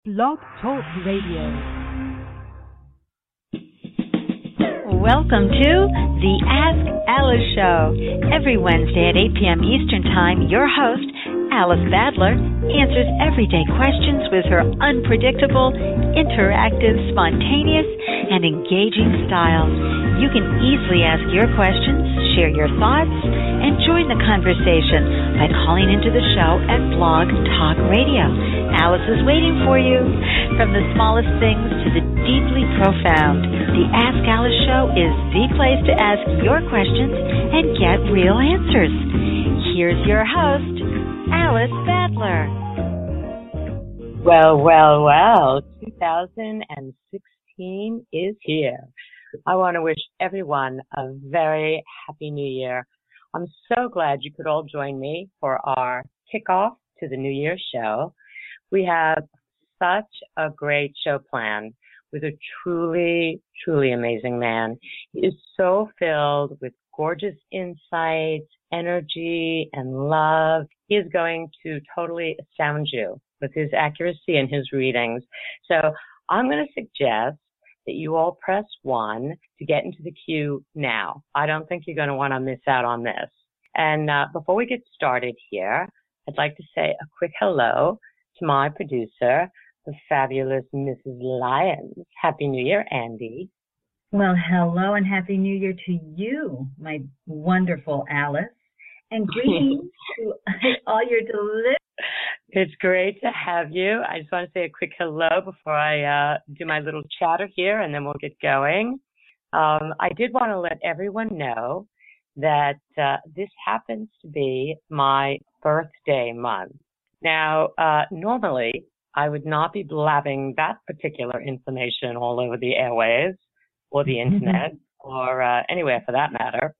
Blog Talk Radio. Welcome to the Ask Alice Show. Every Wednesday at 8 p.m. Eastern Time, your host, Alice Badler, answers everyday questions with her unpredictable, interactive, spontaneous, and engaging style. You can easily ask your questions, share your thoughts, and join the conversation by calling into the show at Blog Talk Radio. Alice is waiting for you. From the smallest things to the deeply profound, the Ask Alice Show is the place to ask your questions and get real answers. Here's your host, Alice Badler. Well, 2016 is here. I want to wish everyone a very happy new year. I'm so glad you could all join me for our kickoff to the New Year show. We have such a great show planned with a truly, truly amazing man. He is so filled with gorgeous insights, energy, and love. He is going to totally astound you with his accuracy and his readings. So I'm going to suggest that you all press 1 to get into the queue now. I don't think you're going to want to miss out on this. And before we get started here, I'd like to say a quick hello to my producer, the fabulous Mrs. Lyons. Happy New Year, Andy. Well, hello and Happy New Year to you, my wonderful Alice. And greetings to all your delicious. It's great to have you. I just want to say a quick hello before I do my little chatter here, and then we'll get going. I did want to let everyone know that this happens to be my birthday month. Now, normally, I would not be blabbing that particular information all over the airwaves or the internet or anywhere for that matter.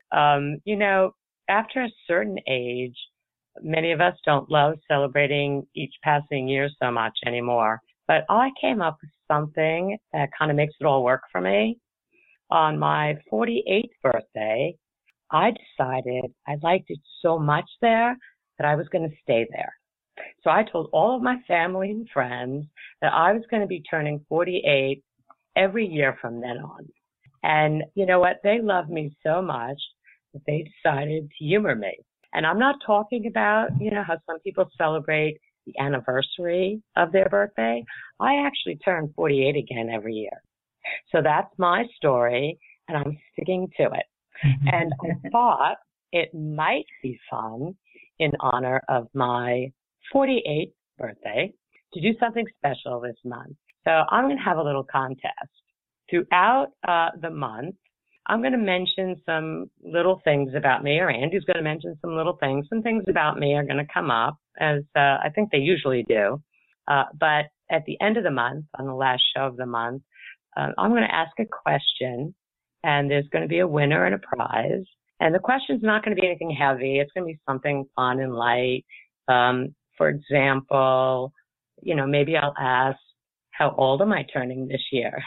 After a certain age, many of us don't love celebrating each passing year so much anymore. But I came up with something that kind of makes it all work for me. On my 48th birthday, I decided I liked it so much there that I was going to stay there. So I told all of my family and friends that I was going to be turning 48 every year from then on. And you know what? They love me so much that they decided to humor me. And I'm not talking about, how some people celebrate the anniversary of their birthday. I actually turn 48 again every year. So that's my story, and I'm sticking to it. And I thought it might be fun in honor of my 48th birthday to do something special this month. So I'm going to have a little contest. Throughout the month, I'm going to mention some little things about me, or Andy's going to mention some little things. Some things about me are going to come up, as I think they usually do. But at the end of the month, on the last show of the month, I'm going to ask a question, and there's going to be a winner and a prize. And the question's not going to be anything heavy. It's going to be something fun and light. For example, maybe I'll ask, how old am I turning this year?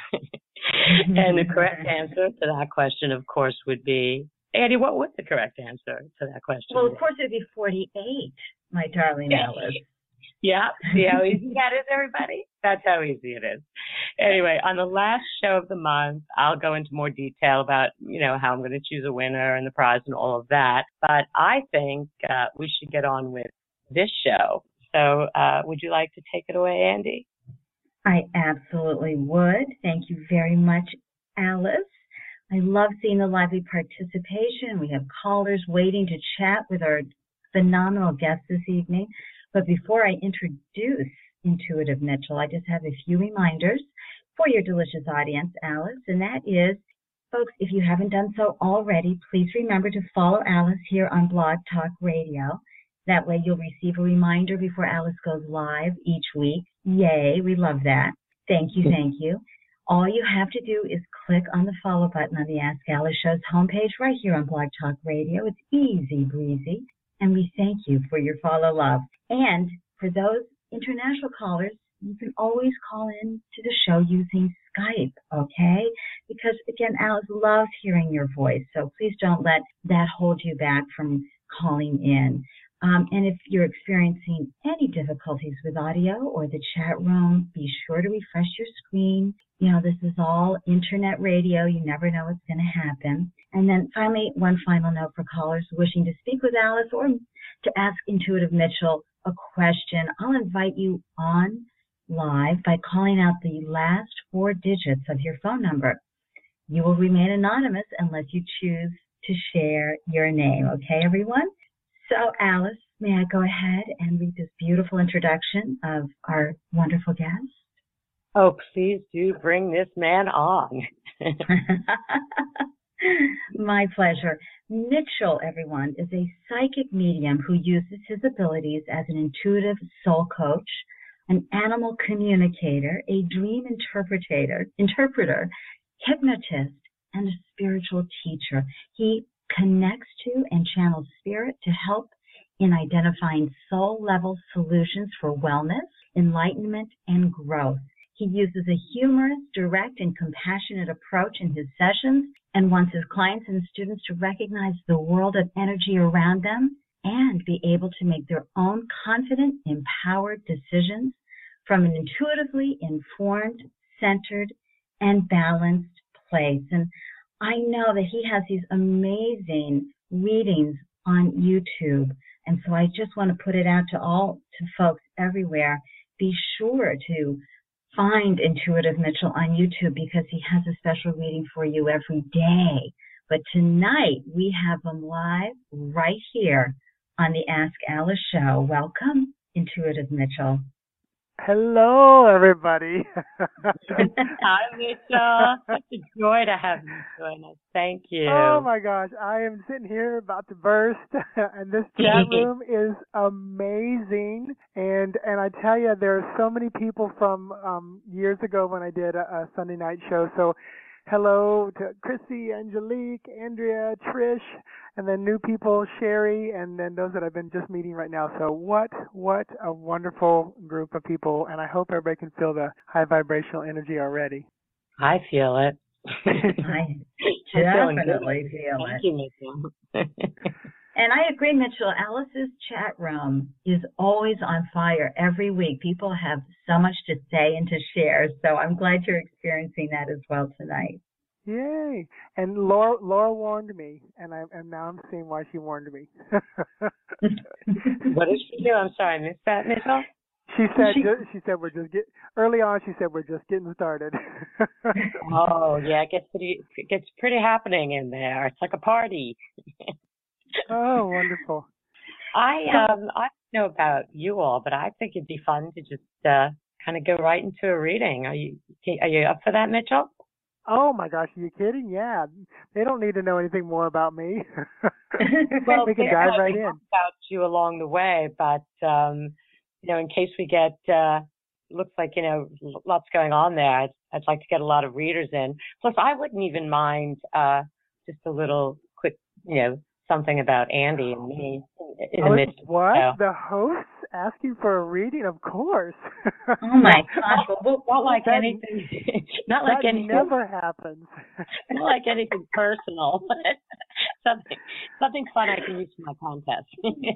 And the correct answer to that question, of course, would be, Andy, what would the correct answer to that question Well, be? of course, it would be 48, my darling Alice. Yeah, see how easy that is, everybody? That's how easy it is. Anyway, on the last show of the month, I'll go into more detail about, how I'm going to choose a winner and the prize and all of that. But I think we should get on with this show. So would you like to take it away, Andy? I absolutely would. Thank you very much, Alice. I love seeing the lively participation. We have callers waiting to chat with our phenomenal guest this evening. But before I introduce Intuitive Mitchell, I just have a few reminders for your delicious audience, Alice, and that is, folks, if you haven't done so already, please remember to follow Alice here on Blog Talk Radio. That way you'll receive a reminder before Alice goes live each week. Yay, we love that. Thank you, thank you. All you have to do is click on the follow button on the Ask Alice Show's homepage right here on Blog Talk Radio. It's easy breezy, and we thank you for your follow love. And for those international callers, you can always call in to the show using Skype, okay? Because, again, Alice loves hearing your voice, so please don't let that hold you back from calling in. And if you're experiencing any difficulties with audio or the chat room, be sure to refresh your screen. You know, this is all internet radio. You never know what's going to happen. And then finally, one final note for callers wishing to speak with Alice or to ask Intuitive Mitchell a question. I'll invite you on live by calling out the last 4 digits of your phone number. You will remain anonymous unless you choose to share your name. Okay, everyone? So, Alice, may I go ahead and read this beautiful introduction of our wonderful guest? Oh, please do bring this man on. My pleasure. Mitchell, everyone, is a psychic medium who uses his abilities as an intuitive soul coach, an animal communicator, a dream interpreter, hypnotist, and a spiritual teacher. He connects to and channels spirit to help in identifying soul-level solutions for wellness, enlightenment, and growth. He uses a humorous, direct, and compassionate approach in his sessions and wants his clients and students to recognize the world of energy around them and be able to make their own confident, empowered decisions from an intuitively informed, centered, and balanced place. And I know that he has these amazing readings on YouTube. And so I just want to put it out to folks everywhere. Be sure to find Intuitive Mitchell on YouTube because he has a special reading for you every day. But tonight we have him live right here on the Ask Alice show. Welcome, Intuitive Mitchell. Hello, everybody. Hi, Mitchell. Such a joy to have you join us. Thank you. Oh, my gosh. I am sitting here about to burst, and this chat room is amazing. And I tell you, there are so many people from years ago when I did a Sunday night show. So hello to Chrissy, Angelique, Andrea, Trish, and then new people, Sherry, and then those that I've been just meeting right now. So what a wonderful group of people, and I hope everybody can feel the high vibrational energy already. I feel it. I definitely feel it. Thank you, Mitchell. And I agree, Mitchell. Alice's chat room is always on fire every week. People have so much to say and to share, so I'm glad you're experiencing that as well tonight. Yay! And Laura warned me, and now I'm seeing why she warned me. What did she do? I'm sorry, I missed that, Mitchell. She said we're just getting started. Oh yeah, it gets pretty happening in there. It's like a party. Oh, wonderful. I don't know about you all, but I think it'd be fun to just kind of go right into a reading. Are you up for that, Mitchell? Oh my gosh, are you kidding? Yeah, they don't need to know anything more about me. Well, we can dive right in. About you along the way, but in case we get looks like lots going on there, I'd like to get a lot of readers in. Plus, I wouldn't even mind just a little quick, something about Andy and me in the midst. What? The hosts asking for a reading? Of course. Oh my gosh! Not like anything. Not like anything. That never happens. Not like anything personal. Something fun I can use for my contest.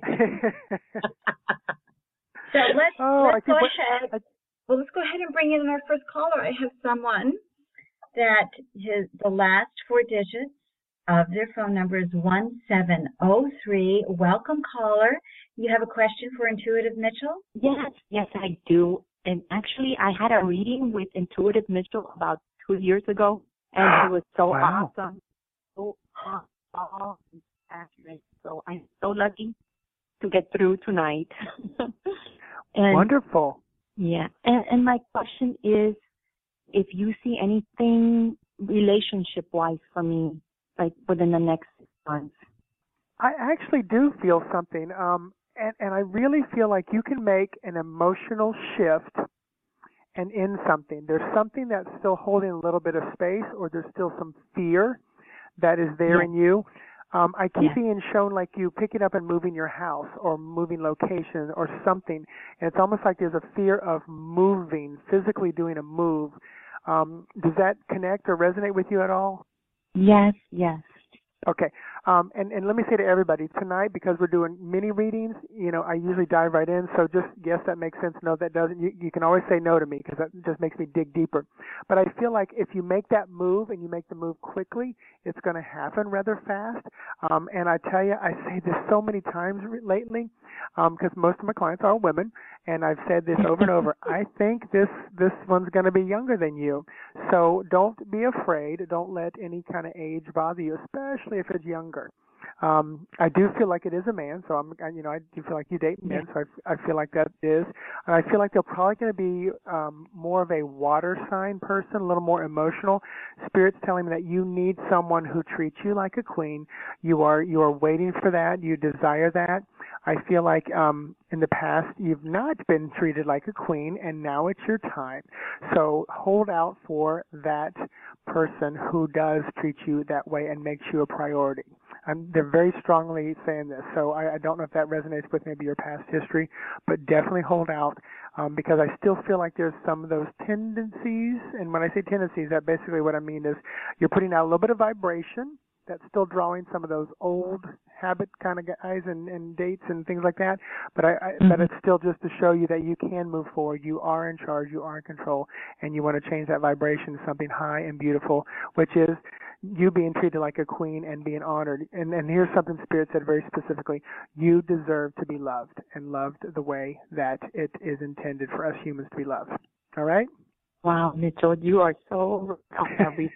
So let's go ahead. Well, let's go ahead and bring in our first caller. I have someone that the last 4 digits of their phone number is 1703. Welcome, caller. You have a question for Intuitive Mitchell? Yes, I do. And actually, I had a reading with Intuitive Mitchell about 2 years ago, and it was so awesome, so accurate. So I'm so lucky to get through tonight. And, wonderful. Yeah, and my question is, if you see anything relationship-wise for me, like within the next 6 months. I actually do feel something, and I really feel like you can make an emotional shift and end something. There's something that's still holding a little bit of space, or there's still some fear that is there in you. I keep being shown like you picking up and moving your house or moving location or something, and it's almost like there's a fear of moving, physically doing a move. Does that connect or resonate with you at all? Yes. Okay. And let me say to everybody tonight, because we're doing mini readings, I usually dive right in. So just yes, that makes sense. No, that doesn't. You can always say no to me because that just makes me dig deeper. But I feel like if you make that move and you make the move quickly, it's going to happen rather fast. And I tell you, I say this so many times lately because most of my clients are women, and I've said this over and over. I think this one's going to be younger than you. So don't be afraid. Don't let any kind of age bother you, especially if it's younger. I do feel like it is a man, so I do feel like you date men, so I feel like that is. And I feel like they're probably going to be more of a water sign person, a little more emotional. Spirit's telling me that you need someone who treats you like a queen. You are waiting for that. You desire that. I feel like in the past you've not been treated like a queen, and now it's your time. So hold out for that person who does treat you that way and makes you a priority. They're very strongly saying this, so I don't know if that resonates with maybe your past history, but definitely hold out because I still feel like there's some of those tendencies, and when I say tendencies, that basically what I mean is you're putting out a little bit of vibration that's still drawing some of those old habit kind of guys and dates and things like that, but but it's still just to show you that you can move forward. You are in charge, you are in control, and you want to change that vibration to something high and beautiful, which is you being treated like a queen and being honored. And here's something Spirit said very specifically. You deserve to be loved and loved the way that it is intended for us humans to be loved. All right? Wow, Mitchell, you are so everything.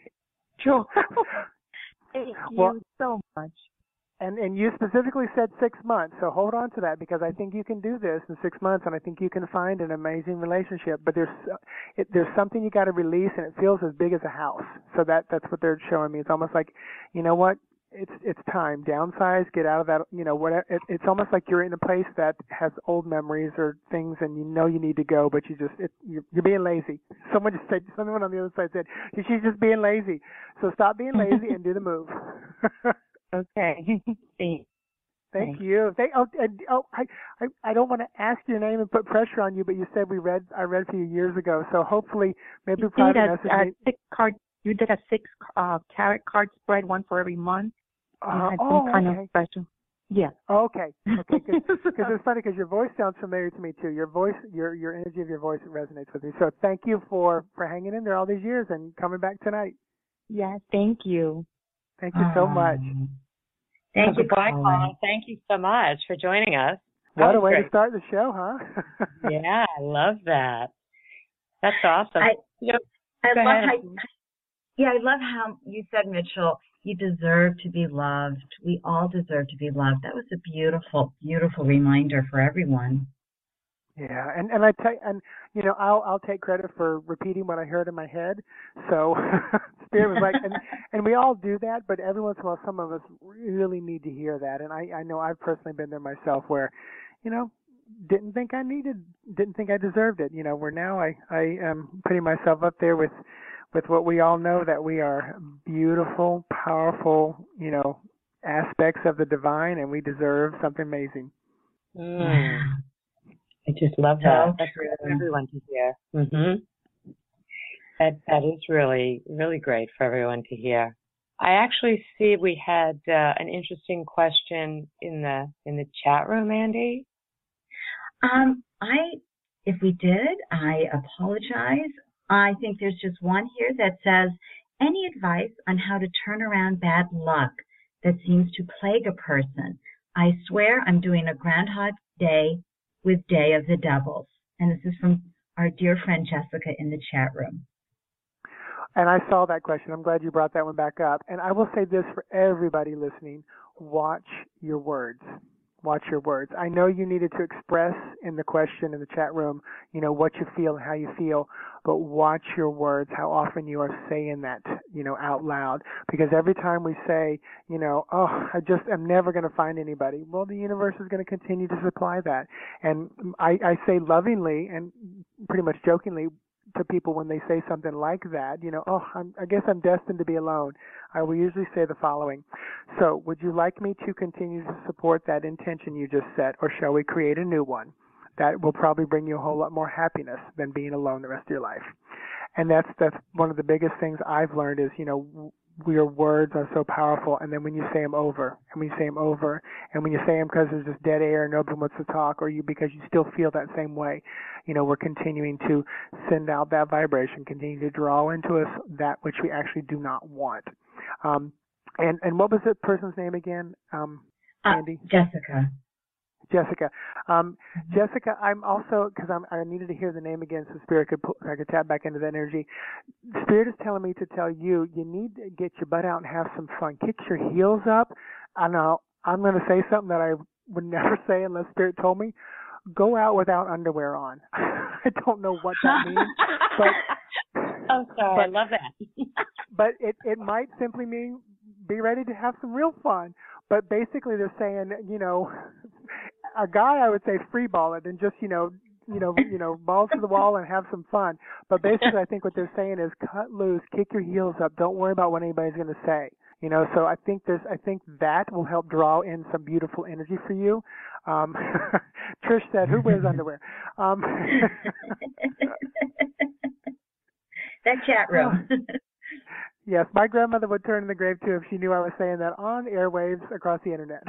Thank you so much. And you specifically said 6 months, so hold on to that because I think you can do this in 6 months, and I think you can find an amazing relationship. But there's something you got to release, and it feels as big as a house. So that's what they're showing me. It's almost like, you know what? It's time. Downsize. Get out of that. Whatever. It's almost like you're in a place that has old memories or things, and you need to go, but you're being lazy. Someone on the other side said she's just being lazy. So stop being lazy and do the move. Okay. Thank you. I don't want to ask your name and put pressure on you, but you said I read for you years ago, so hopefully maybe private message. You did a 6 tarot card spread, one for every month. Had some kind of special. Yeah. Okay. Because it's funny because your voice sounds familiar to me too. Your voice, your energy of your voice resonates with me. So thank you for hanging in there all these years and coming back tonight. Yeah. Thank you. Thank you so much. Thank you, Colin. Thank you so much for joining us. What a way to start the show, huh? Yeah, I love that. That's awesome. I love how you said, Mitchell, you deserve to be loved. We all deserve to be loved. That was a beautiful, beautiful reminder for everyone. Yeah, and I'll take credit for repeating what I heard in my head. So Spirit was like, and we all do that, but every once in a while, some of us really need to hear that. And I know I've personally been there myself, where, didn't think I deserved it. Where now I am putting myself up there with what we all know, that we are beautiful, powerful, aspects of the divine, and we deserve something amazing. I just love that. That's for everyone to hear. That is really, really great for everyone to hear. I actually see we had an interesting question in the chat room, Andy. If we did, I apologize. I think there's just one here that says, any advice on how to turn around bad luck that seems to plague a person? I swear I'm doing a Groundhog Day with Day of the Devils. And this is from our dear friend Jessica in the chat room. And I saw that question. I'm glad you brought that one back up. And I will say this for everybody listening. Watch your words. Watch your words. I know you needed to express in the question in the chat room, what you feel and how you feel, but watch your words, how often you are saying that, out loud. Because every time we say, I'm never going to find anybody, well, the universe is going to continue to supply that. And I say lovingly and pretty much jokingly to people when they say something like that, I guess I'm destined to be alone. I will usually say the following. So, would you like me to continue to support that intention you just set, or shall we create a new one that will probably bring you a whole lot more happiness than being alone the rest of your life? And that's one of the biggest things I've learned is, your words are so powerful, and then when you say them over, and when you say them over, and when you say them because there's just dead air and nobody wants to talk, or you because you still feel that same way, we're continuing to send out that vibration, continue to draw into us that which we actually do not want. And what was the person's name again, Andy? Jessica. Jessica. Jessica, I'm also, because I needed to hear the name again so Spirit I could tap back into that energy. Spirit is telling me to tell you, you need to get your butt out and have some fun. Kick your heels up. I know I'm going to say something that I would never say unless Spirit told me. Go out without underwear on. I don't know what that means. But, oh, sorry. I love that. But it might simply mean be ready to have some real fun. But basically they're saying, a guy, I would say free ball it and just, balls to the wall and have some fun. But basically I think what they're saying is cut loose, kick your heels up. Don't worry about what anybody's going to say. So I think that will help draw in some beautiful energy for you. Trish said, who wears underwear? That chat room. Yes, my grandmother would turn in the grave too if she knew I was saying that on airwaves across the internet.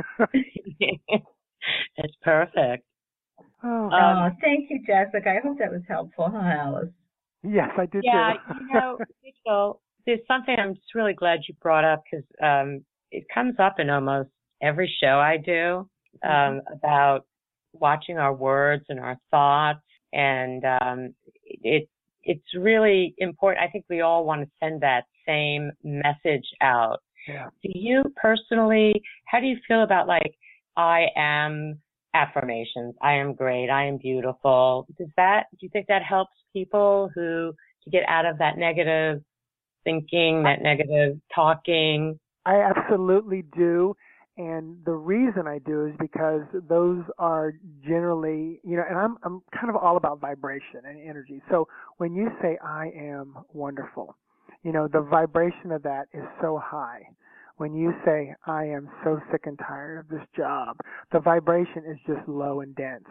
It's perfect. Oh, thank you, Jessica. I hope that was helpful, huh, Alice? Yes, I did too. Rachel, there's something I'm just really glad you brought up because it comes up in almost every show I do about watching our words and our thoughts, and it's really important. I think we all want to send that same message out. Yeah. Do you personally, how do you feel about I am affirmations? I am great. I am beautiful. Do you think that helps people to get out of that negative thinking, that negative talking? I absolutely do. And the reason I do is because those are generally, and I'm kind of all about vibration and energy. So when you say I am wonderful, the vibration of that is so high. When you say I am so sick and tired of this job, the vibration is just low and dense.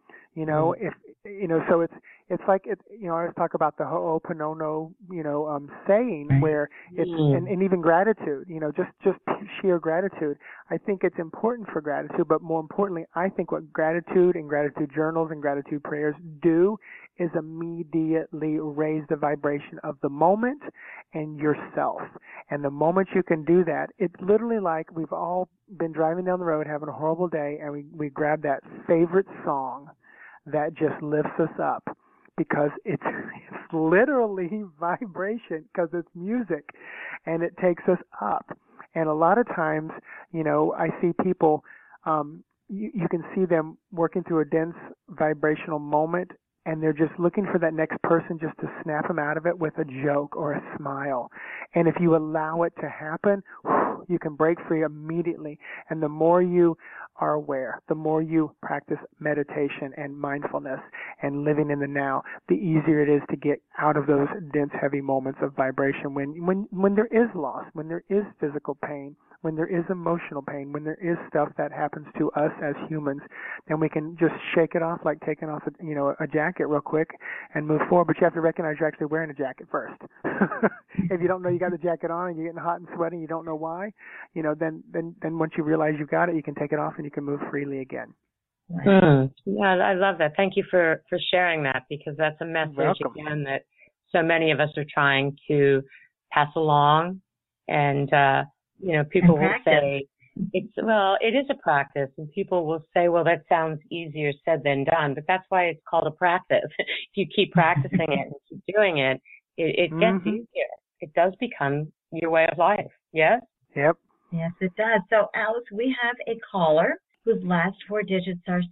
So it's like I always talk about the Ho'oponopono, saying where it's and even gratitude, just sheer gratitude. I think it's important for gratitude, but more importantly, I think what gratitude and gratitude journals and gratitude prayers do is immediately raise the vibration of the moment and yourself. And the moment you can do that, it's literally like we've all been driving down the road having a horrible day, and we grab that favorite song that just lifts us up because it's literally vibration because it's music and it takes us up. And a lot of times, I see people, you can see them working through a dense vibrational moment and they're just looking for that next person just to snap them out of it with a joke or a smile. And if you allow it to happen, you can break free immediately. And the more you are aware, the more you practice meditation and mindfulness and living in the now, the easier it is to get out of those dense, heavy moments of vibration when there is loss, when there is physical pain, when there is emotional pain, when there is stuff that happens to us as humans, then we can just shake it off like taking off a jacket real quick and move forward. But you have to recognize you're actually wearing a jacket first. If you don't know you got the jacket on and you're getting hot and sweaty, you don't know why, then once you realize you've got it, you can take it off and you can move freely again. Yeah, I love that. Thank you for sharing that, because that's a message again that so many of us are trying to pass along. And people will say it is a practice, and people will say, well, that sounds easier said than done, but that's why it's called a practice. If you keep practicing it and keep doing it, it gets easier. It does become your way of life. Yes? Yep. Yes, it does. So, Alice, we have a caller whose last four digits are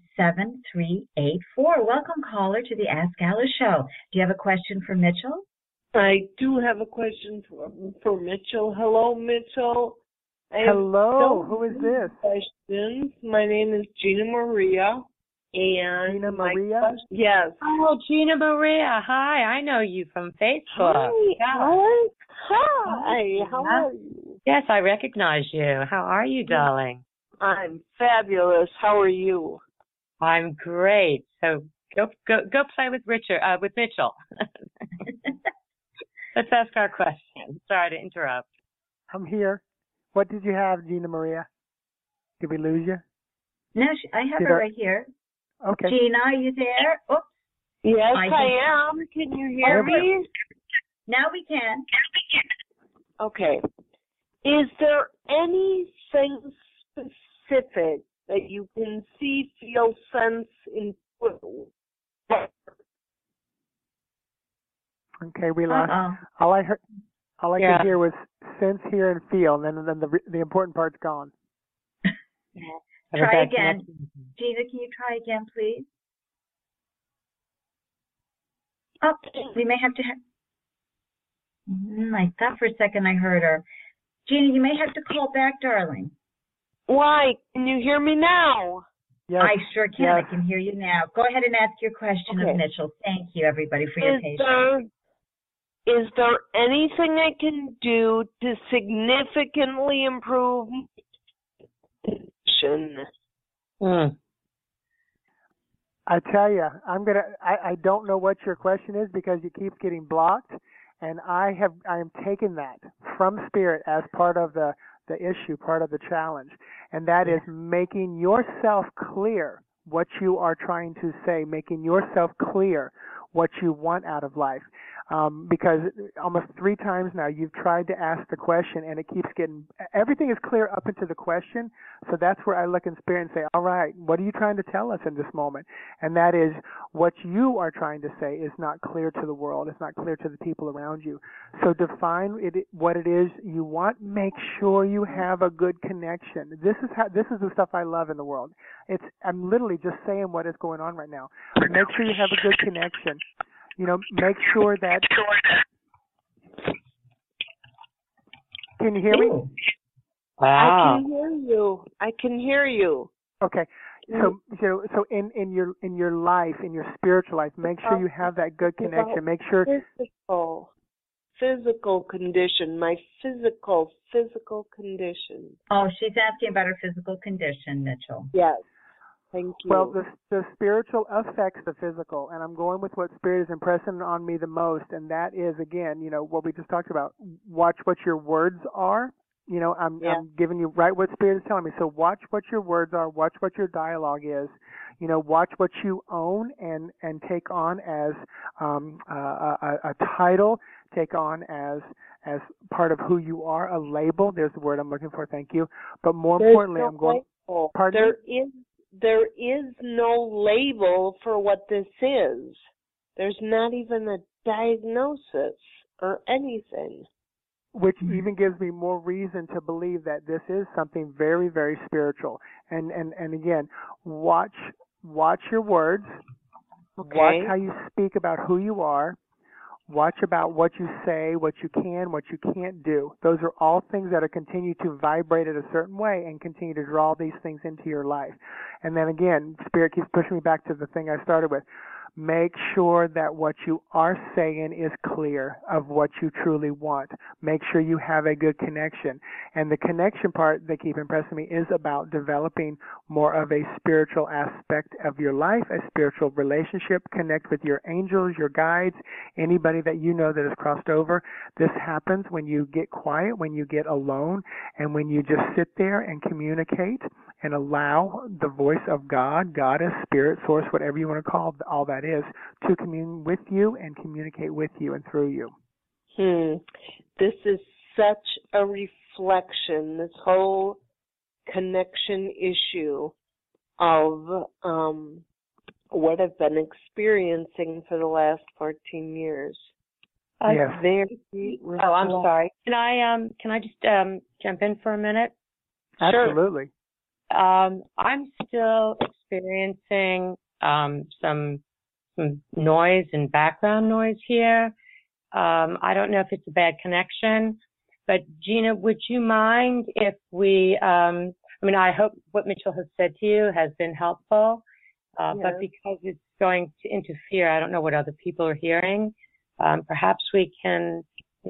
7384. Welcome, caller, to the Ask Alice Show. Do you have a question for Mitchell? I do have a question for Mitchell. Hello, Mitchell. Hello. Who is this? Questions. My name is Gina Maria. And Gina Maria? Yes. Oh, Gina Maria. Hi. I know you from Facebook. Hi. How are you? Yes, I recognize you. How are you, darling? I'm fabulous. How are you? I'm great. So go play with Mitchell. Let's ask our question. Sorry to interrupt. I'm here. What did you have, Gina Maria? Did we lose you? No, I have her right here. Okay. Gina, are you there? Oops. Yes, I am. Can you hear me? Now we can. Okay. Is there anything specific that you can see, feel, sense, intuit? Okay, we lost. All I heard, all I could hear was sense, hear, and feel, and then the important part's gone. Try again. Gina, can you try again, please? Oh, we may have to I thought for a second I heard her. Gina, you may have to call back, darling. Why? Can you hear me now? Yes. I sure can. Yes. I can hear you now. Go ahead and ask your question of Mitchell. Thank you, everybody, for your patience. Is there anything I can do to significantly improve I tell you, I don't know what your question is because it keeps getting blocked, and I am taking that from Spirit as part of the issue, part of the challenge, and that is making yourself clear what you are trying to say, making yourself clear what you want out of life. Because almost 3 times now you've tried to ask the question and it keeps everything is clear up into the question. So that's where I look in Spirit and say, all right, what are you trying to tell us in this moment? And that is what you are trying to say is not clear to the world. It's not clear to the people around you. So define what it is you want. Make sure you have a good connection. This is the stuff I love in the world. I'm literally just saying what is going on right now. Make sure you have a good connection. Make sure that. Can you hear me? Wow. I can hear you. Okay. So in your life, in your spiritual life, make sure you have that good connection. Make sure. Physical condition. My physical condition. Oh, she's asking about her physical condition, Mitchell. Yes. Thank you. Well, the spiritual affects the physical, and I'm going with what Spirit is impressing on me the most, and that is, again, what we just talked about. Watch what your words are. I'm giving you right what Spirit is telling me. So watch what your words are. Watch what your dialogue is. Watch what you own and take on as a title, take on as part of who you are, a label. There's the word I'm looking for. Thank you. But more importantly, I'm going. Pardon me? There is no label for what this is. There's not even a diagnosis or anything. Which even gives me more reason to believe that this is something very, very spiritual. And again, watch your words. Okay. Watch how you speak about who you are. Watch about what you say, what you can, what you can't do. Those are all things that are continue to vibrate in a certain way and continue to draw these things into your life. And then again, Spirit keeps pushing me back to the thing I started with. Make sure that what you are saying is clear of what you truly want. Make sure you have a good connection. And the connection part they keep impressing me is about developing more of a spiritual aspect of your life, a spiritual relationship. Connect with your angels, your guides, anybody that you know that has crossed over. This happens when you get quiet, when you get alone, and when you just sit there and communicate and allow the voice of God, Goddess, Spirit, Source, whatever you want to call all that is, to commune with you and communicate with you and through you. This is such a reflection, this whole connection issue of what I've been experiencing for the last 14 years. Yes. I'm sorry. Can I just jump in for a minute? Absolutely. Sure. I'm still experiencing some noise and background noise here. I don't know if it's a bad connection, but Gina, would you mind if we, I hope what Mitchell has said to you has been helpful, but because it's going to interfere, I don't know what other people are hearing. Perhaps we can,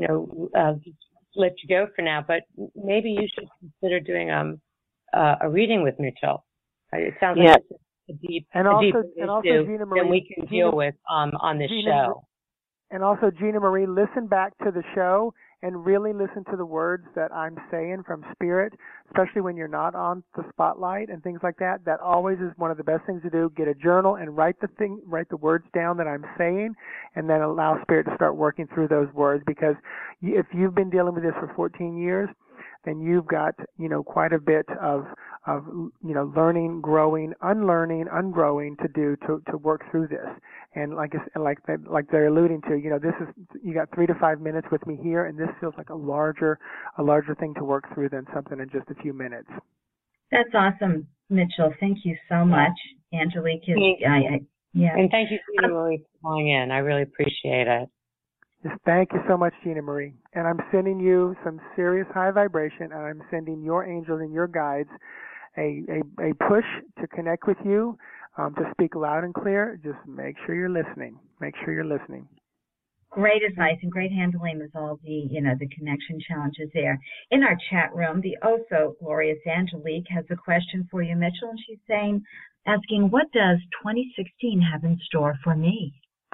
let you go for now, but maybe you should consider doing a reading with Mitchell. It sounds like it's a deep issue Gina Marie, that we can deal with on this show. And also, Gina Marie, listen back to the show and really listen to the words that I'm saying from Spirit, especially when you're not on the spotlight and things like that. That always is one of the best things to do. Get a journal and write the words down that I'm saying, and then allow Spirit to start working through those words. Because if you've been dealing with this for 14 years, then you've got, quite a bit of learning, growing, unlearning, ungrowing to do to work through this. And like they're alluding to, you got 3 to 5 minutes with me here, and this feels like a larger thing to work through than something in just a few minutes. That's awesome, Mitchell. Thank you so much. Angelique is, yeah. And thank you, Gina Marie, for calling in. I really appreciate it. Yes, thank you so much, Gina Marie. And I'm sending you some serious high vibration, and I'm sending your angels and your guides a push to connect with you, to speak loud and clear. Just make sure you're listening. Make sure you're listening. Great advice and great handling with all the, the connection challenges there. In our chat room, the also glorious Angelique has a question for you, Mitchell, and she's asking, what does 2016 have in store for me?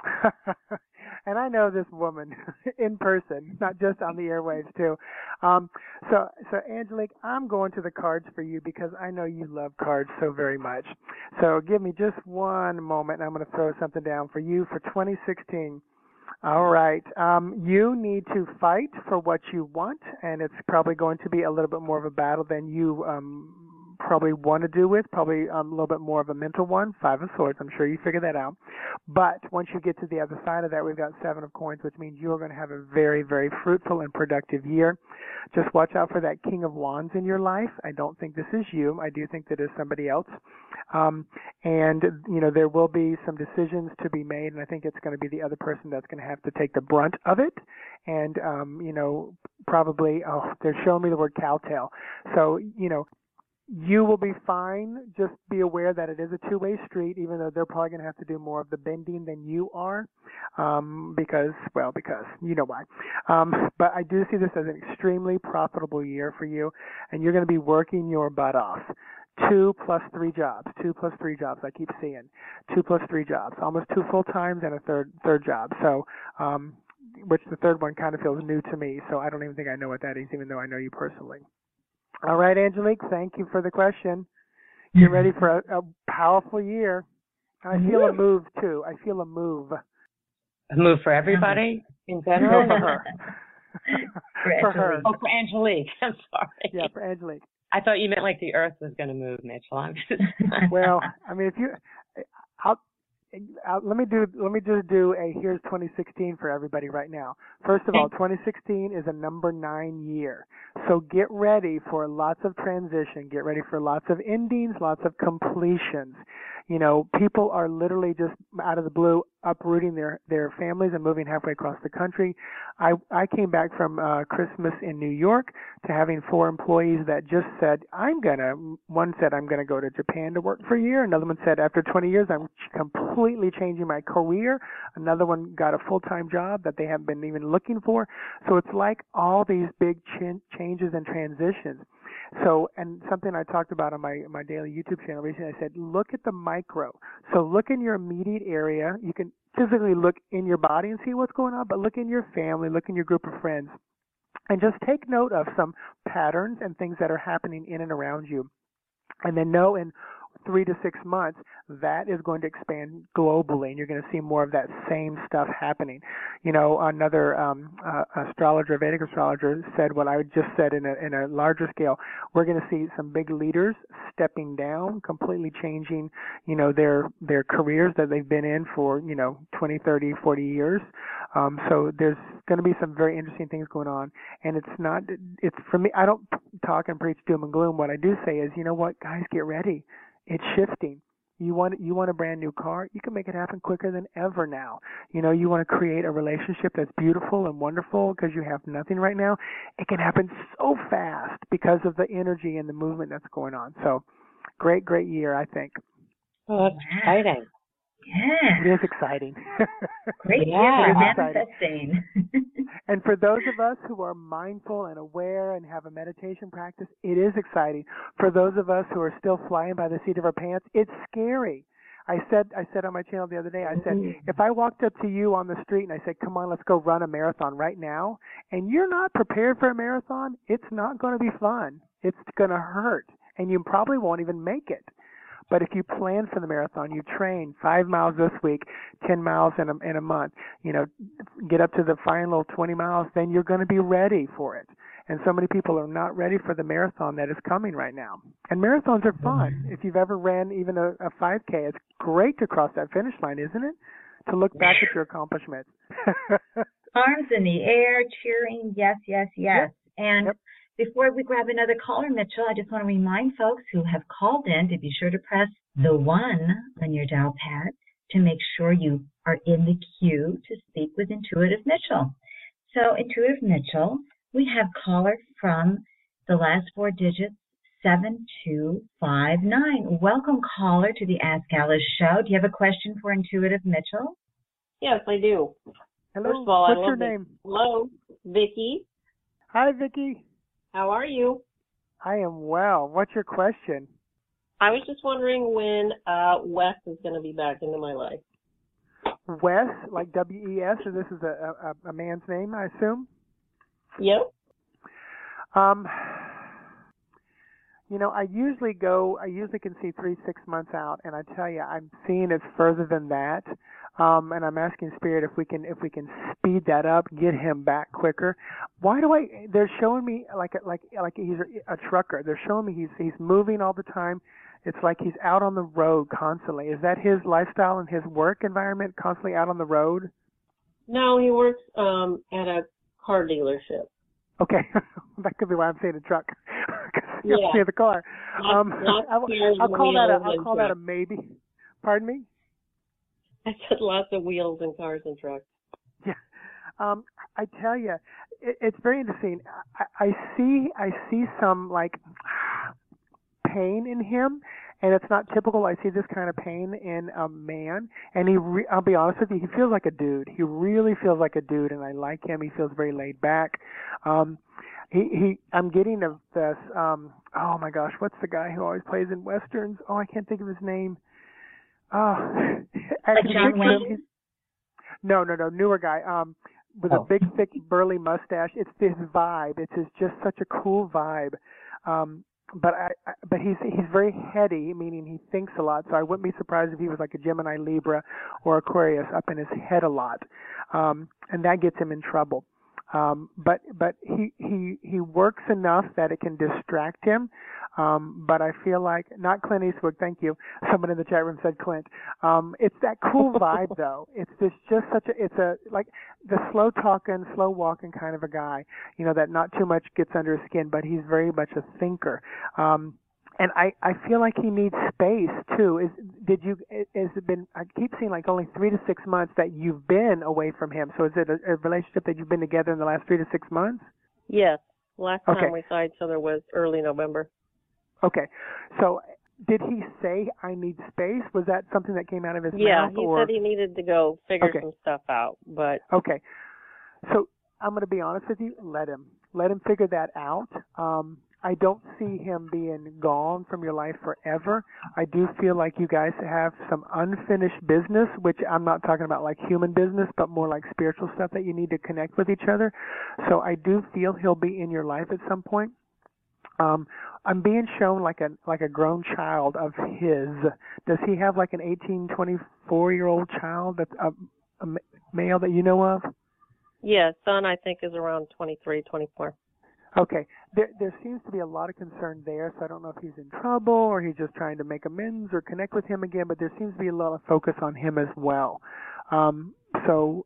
And I know this woman in person, not just on the airwaves too. So Angelique, I'm going to the cards for you because I know you love cards so very much. So give me just one moment, and I'm going to throw something down for you for 2016. All right. You need to fight for what you want, and it's probably going to be a little bit more of a battle than you probably want to do with, probably a little bit more of a mental one, 5 of Swords. I'm sure you figured that out. But once you get to the other side of that, we've got 7 of Coins, which means you are going to have a very, very fruitful and productive year. Just watch out for that King of Wands in your life. I don't think this is you. I do think that it's somebody else. And, there will be some decisions to be made, and I think it's going to be the other person that's going to have to take the brunt of it. And, probably, they're showing me the word cowtail. So, you will be fine. Just be aware that it is a two-way street, even though they're probably going to have to do more of the bending than you are, because you know why. But I do see this as an extremely profitable year for you, and you're going to be working your butt off. 2 plus 3 jobs. I keep seeing 2 plus 3 jobs, almost 2 full-times and a third job. So, which the third one kind of feels new to me. So I don't even think I know what that is, even though I know you personally. All right, Angelique, thank you for the question. You're ready for a powerful year. I feel a move, too. I feel a move. A move for everybody in general? No, for her. For her. Oh, for Angelique. I'm sorry. Yeah, for Angelique. I thought you meant like the earth was going to move, Mitchell. Well, I mean, let me just do a here's 2016 for everybody right now. First of all, 2016 is a number 9 year. So get ready for lots of transition. Get ready for lots of endings, lots of completions. People are literally just out of the blue uprooting their families and moving halfway across the country. I came back from Christmas in New York to having 4 employees that just said, one said, I'm going to go to Japan to work for a year. Another one said, after 20 years, I'm completely changing my career. Another one got a full-time job that they haven't been even looking for. So it's like all these big changes and transitions. So, and something I talked about on my daily YouTube channel recently, I said, look at the micro. So look in your immediate area. You can physically look in your body and see what's going on, but look in your family, look in your group of friends, and just take note of some patterns and things that are happening in and around you. And then know in 3 to 6 months, that is going to expand globally, and you're going to see more of that same stuff happening. Another astrologer, Vedic astrologer, said what I just said in a larger scale. We're going to see some big leaders stepping down, completely changing, their careers that they've been in for, 20, 30, 40 years. So there's going to be some very interesting things going on. And it's for me, I don't talk and preach doom and gloom. What I do say is, you know what, guys, get ready. It's shifting. You want a brand new car? You can make it happen quicker than ever now. You want to create a relationship that's beautiful and wonderful because you have nothing right now. It can happen so fast because of the energy and the movement that's going on. So, great year, I think. Oh, that's exciting. Yeah. It is exciting. Great year for manifesting. And for those of us who are mindful and aware and have a meditation practice, it is exciting. For those of us who are still flying by the seat of our pants, it's scary. I said on my channel the other day, I said, if I walked up to you on the street and I said, come on, let's go run a marathon right now, and you're not prepared for a marathon, it's not going to be fun. It's going to hurt, and you probably won't even make it. But if you plan for the marathon, you train 5 miles this week, 10 miles in a month, get up to the final 20 miles, then you're going to be ready for it. And so many people are not ready for the marathon that is coming right now. And marathons are fun. If you've ever ran even a 5K, it's great to cross that finish line, isn't it? To look back at your accomplishments. Arms in the air, cheering, yes, yes, yes. Yep. And before we grab another caller, Mitchell, I just want to remind folks who have called in to be sure to press the 1 on your dial pad to make sure you are in the queue to speak with Intuitive Mitchell. So, Intuitive Mitchell, we have caller from the last 4 digits, 7259. Welcome, caller, to the Ask Alice show. Do you have a question for Intuitive Mitchell? Yes, I do. Hello. First of all, what's your name? Hello, Vicki. Hi, Vicki. How are you? I am well. What's your question? I was just wondering when Wes is going to be back into my life. Wes, like W-E-S, or this is a man's name, I assume? Yep. I usually can see 3-6 months out, and I tell you, I'm seeing it's further than that. And I'm asking Spirit if we can speed that up, get him back quicker. They're showing me like he's a trucker. They're showing me he's moving all the time. It's like he's out on the road constantly. Is that his lifestyle and his work environment, constantly out on the road? No, he works at a car dealership. Okay, that could be why I'm saying a truck. You're near the car. I'll call that a maybe. Pardon me? I said lots of wheels and cars and trucks. Yeah. I tell you, it's very interesting. I see some like pain in him, and it's not typical. I see this kind of pain in a man, and I'll be honest with you, he feels like a dude. He really feels like a dude, and I like him. He feels very laid back. I'm getting this. Oh my gosh, what's the guy who always plays in westerns? Oh, I can't think of his name. Oh, like John Wayne? No, newer guy. With a big, thick, burly mustache. It's his vibe. It's just such a cool vibe. But he's very heady, meaning he thinks a lot. So I wouldn't be surprised if he was like a Gemini, Libra, or Aquarius, up in his head a lot, and that gets him in trouble. But he works enough that it can distract him. But I feel like, not Clint Eastwood, thank you. Someone in the chat room said Clint. It's that cool vibe though. It's like the slow talking, slow walking kind of a guy, that not too much gets under his skin, but he's very much a thinker. And I feel like he needs space too. I keep seeing like only 3 to 6 months that you've been away from him. So is it a relationship that you've been together in the last 3 to 6 months? Yes. Last time we saw each other was early November. Okay. So did he say, I need space? Was that something that came out of his mouth? Yeah, he said he needed to go figure some stuff out. But okay. So I'm going to be honest with you. Let him figure that out. I don't see him being gone from your life forever. I do feel like you guys have some unfinished business, which I'm not talking about like human business, but more like spiritual stuff that you need to connect with each other. So I do feel he'll be in your life at some point. I'm being shown like a grown child of his. Does he have like an 18, 24-year-old child that's a male that you know of? Yeah, son I think is around 23, 24. Okay. There seems to be a lot of concern there, so I don't know if he's in trouble or he's just trying to make amends or connect with him again, but there seems to be a lot of focus on him as well. So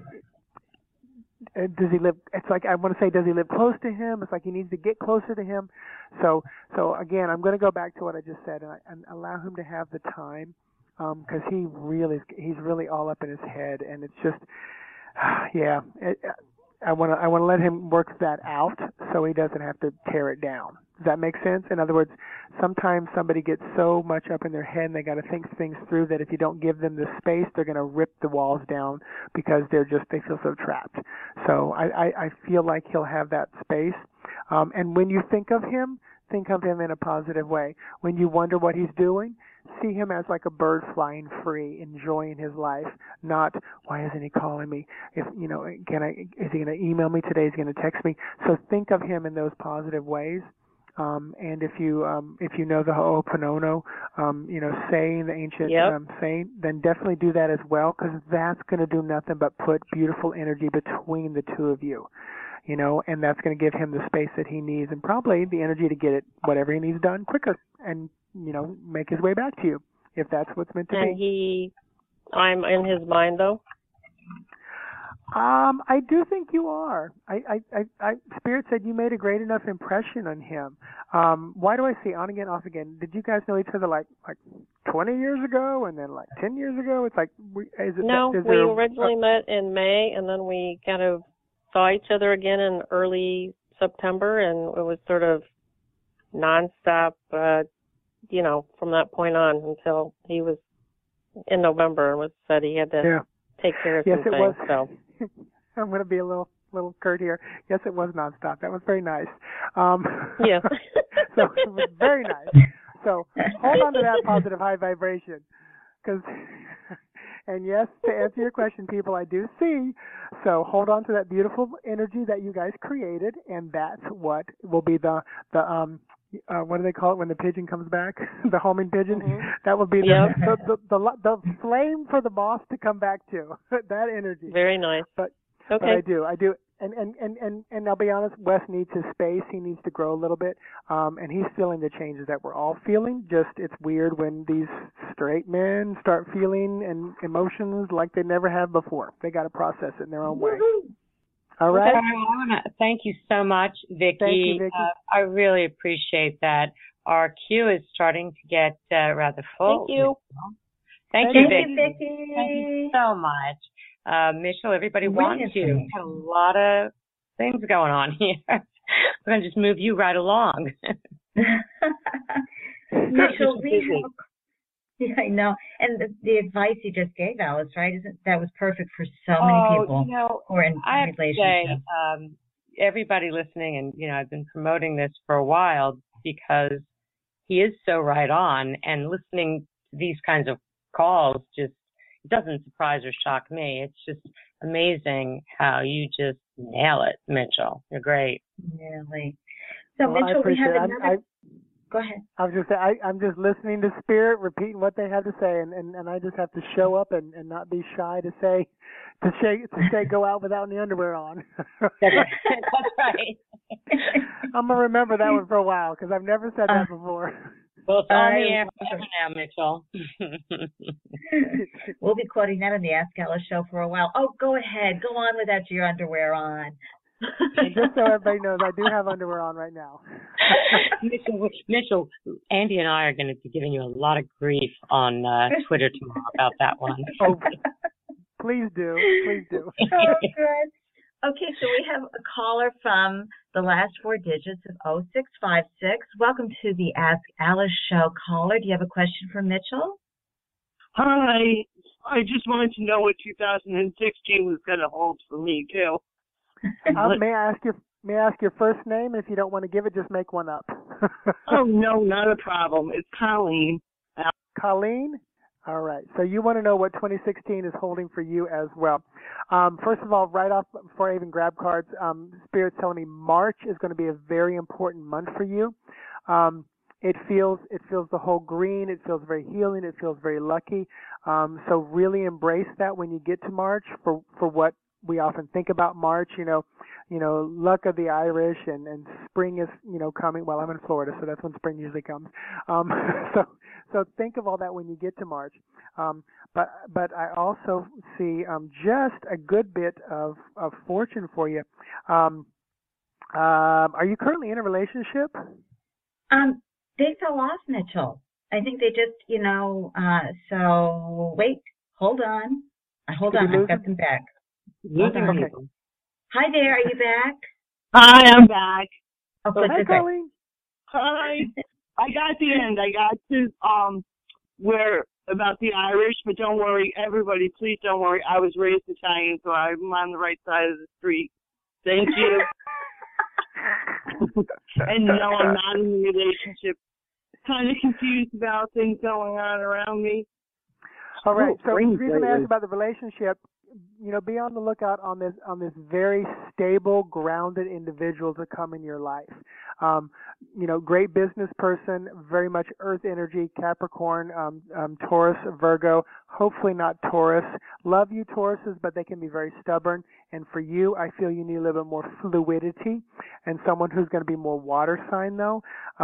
does he live, it's like, I want to say, does he live close to him? It's like he needs to get closer to him. So again, I'm going to go back to what I just said and allow him to have the time, because he's really all up in his head, and it's just, yeah, I want to let him work that out so he doesn't have to tear it down. Does that make sense? In other words, sometimes somebody gets so much up in their head and they got to think things through that if you don't give them the space, they're going to rip the walls down because they feel so trapped. So I feel like he'll have that space. And when you think of him in a positive way. When you wonder what he's doing, see him as like a bird flying free, enjoying his life, not why isn't he calling me? If is he going to email me today? Is he going to text me? So think of him in those positive ways. And if you know the Ho'oponopono, saying, the ancient saying, then definitely do that as well, because that's going to do nothing but put beautiful energy between the two of you, and that's going to give him the space that he needs and probably the energy to get whatever he needs done quicker and, make his way back to you, if that's what's meant to be. And I'm in his mind, though? I do think you are. Spirit said you made a great enough impression on him. Why do I say on again, off again? Did you guys know each other like 20 years ago and then like 10 years ago? It's like, we originally met in May, and then we kind of saw each other again in early September, and it was sort of nonstop, from that point on until he was in November and said he had to take care of some things. Was. So. I'm going to be a little curt here. Yes, it was nonstop. That was very nice. Yeah. So it was very nice. So hold on to that positive high vibration, and yes, to answer your question, people, I do see. So hold on to that beautiful energy that you guys created, and that's what will be the what do they call it when the pigeon comes back? The homing pigeon. Mm-hmm. That will be the flame for the boss to come back to. That energy. Very nice. But okay. But I do. And I'll be honest, Wes needs his space. He needs to grow a little bit. And he's feeling the changes that we're all feeling. Just it's weird when these straight men start feeling emotions like they never have before. They got to process it in their own way. Woo-hoo. All right. I want to thank you so much, Vicki. Thank you, Vicki. I really appreciate that. Our queue is starting to get rather full. Thank you. Thank you, Vicki. Vicki. Thank you so much. Mitchell, everybody wants you. We've got a lot of things going on here. We're going to just move you right along. Mitchell, yeah, I know. And the advice you just gave, Alice, right? That was perfect for so many people who are in relationships. I have to say, everybody listening, and I've been promoting this for a while because he is so right on, and listening to these kinds of calls just doesn't surprise or shock me. It's just amazing how you just nail it, Mitchell. You're great. Really. So, Mitchell, we have another... Go ahead. I was just saying, I'm just listening to Spirit, repeating what they have to say, and I just have to show up and not be shy to say go out without any underwear on. That's right. I'm gonna remember that one for a while because I've never said that before. Well, it's on the air forever now, Mitchell. We'll be quoting that on the Ask Alice show for a while. Oh, go ahead, go on without your underwear on. Just so everybody knows, I do have underwear on right now. Mitchell, Andy and I are going to be giving you a lot of grief on Twitter tomorrow about that one. Oh, please do. Please do. Oh, good. Okay, so we have a caller from the last four digits of 0656. Welcome to the Ask Alice show, caller. Do you have a question for Mitchell? Hi. I just wanted to know what 2016 was going to hold for me, too. May I ask your first name? If you don't want to give it, just make one up. Oh, no, not a problem. It's Colleen. Colleen? All right. So you want to know what 2016 is holding for you as well. First of all, right off, before I even grab cards, Spirit's telling me March is going to be a very important month for you. It feels the whole green. It feels very healing. It feels very lucky. So really embrace that when you get to March for what we often think about March, luck of the Irish and spring is, coming. Well, I'm in Florida, so that's when spring usually comes. So think of all that when you get to March. But I also see just a good bit of fortune for you. Are you currently in a relationship? They fell off, Mitchell. I think they just, so wait, hold on. I've got them back. Okay. Hi there, are you back? Hi, I'm back. Oh, hi, Colleen. Hi. I got the end. I got to where about the Irish, but don't worry, everybody, please don't worry. I was raised Italian, so I'm on the right side of the street. Thank you. And no, I'm not in a relationship. kind of confused about things going on around me. All right. So the reason I asked about the relationship, be on the lookout on this very stable, grounded individual to come in your life. Great business person, very much earth energy, Capricorn, Taurus, Virgo, hopefully not Taurus. Love you, Tauruses, but they can be very stubborn. And for you, I feel you need a little bit more fluidity and someone who's going to be more water sign, though.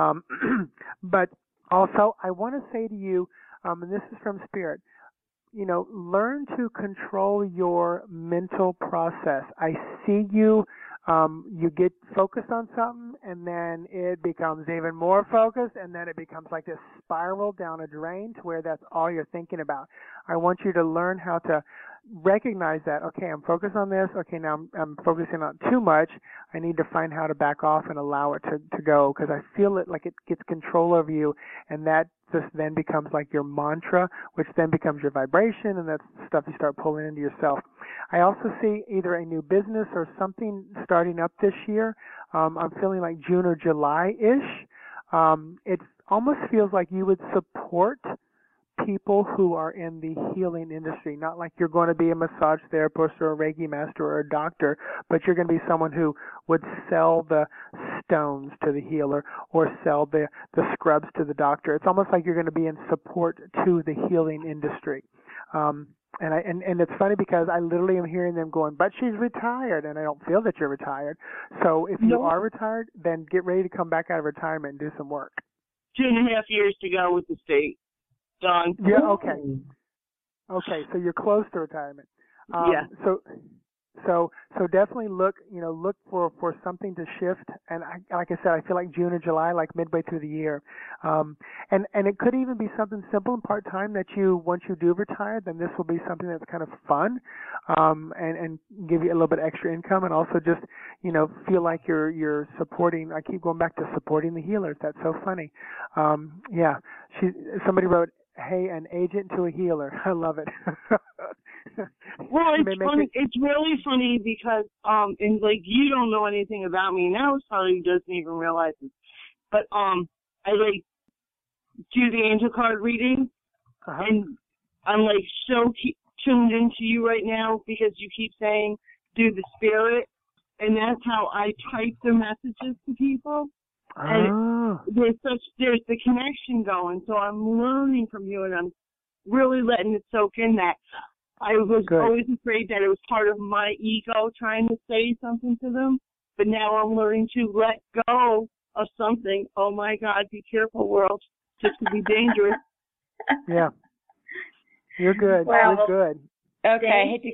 But also, I want to say to you, and this is from Spirit, learn to control your mental process. I see you get focused on something, and then it becomes even more focused, and then it becomes like this spiral down a drain to where that's all you're thinking about. I want you to learn how to recognize that, okay, I'm focused on this, okay, now I'm focusing on too much. I need to find how to back off and allow it to go, because I feel it like it gets control over you, and that just then becomes like your mantra, which then becomes your vibration, and that's stuff you start pulling into yourself. I also see either a new business or something starting up this year. I'm feeling like June or July-ish. It almost feels like you would support people who are in the healing industry, not like you're going to be a massage therapist or a Reiki master or a doctor, but you're going to be someone who would sell the stones to the healer or sell the scrubs to the doctor. It's almost like you're going to be in support to the healing industry. And it's funny because I literally am hearing them going, but she's retired, and I don't feel that you're retired. So if you are retired, then get ready to come back out of retirement and do some work. 2.5 years to go with the state. Done. Yeah, okay. Okay, so you're close to retirement. Yeah. So definitely look for something to shift. And like I said, I feel like June or July, like midway through the year. And it could even be something simple and part-time that once you do retire, then this will be something that's kind of fun, and give you a little bit extra income, and also just, feel like you're supporting. I keep going back to supporting the healers. That's so funny. Yeah. Somebody wrote, hey, an agent to a healer. I love it. Well, it's funny. It's really funny because, and like you don't know anything about me now. Probably doesn't even realize it. But I like do the angel card reading, and I'm like so tuned into you right now because you keep saying do the spirit, and that's how I type the messages to people. And there's the connection going, so I'm learning from you, and I'm really letting it soak in. That I was always afraid that it was part of my ego trying to say something to them, but now I'm learning to let go of something. Oh my God, be careful, world. This could be dangerous. Yeah. You're good. Well, you're good. Okay, I hate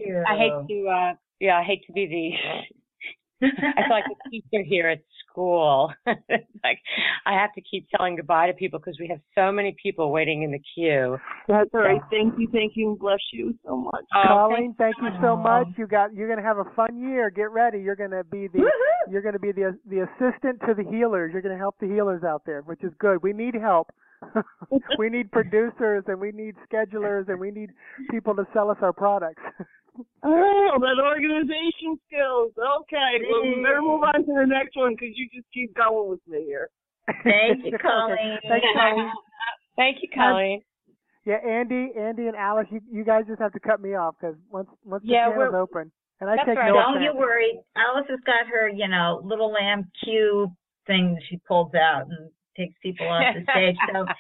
to be the I feel like a teacher here at school. Like I have to keep telling goodbye to people because we have so many people waiting in the queue. That's all right. Thank you, and bless you so much. Colleen, thank you so much. You're going to have a fun year. Get ready. You're going to be the assistant to the healers. You're going to help the healers out there, which is good. We need help. We need producers, and we need schedulers, and we need people to sell us our products. Oh, that organization skills. Okay, well, we better move on to the next one because you just keep going with me here. Thank you, Colleen. Thank you, Colleen. Thank you, Colleen. Yeah, Andy and Alice, you guys just have to cut me off because once the channel's open, and I take no offense. Don't you worry. Alice has got her, little lamb cue thing that she pulls out and takes people off the stage.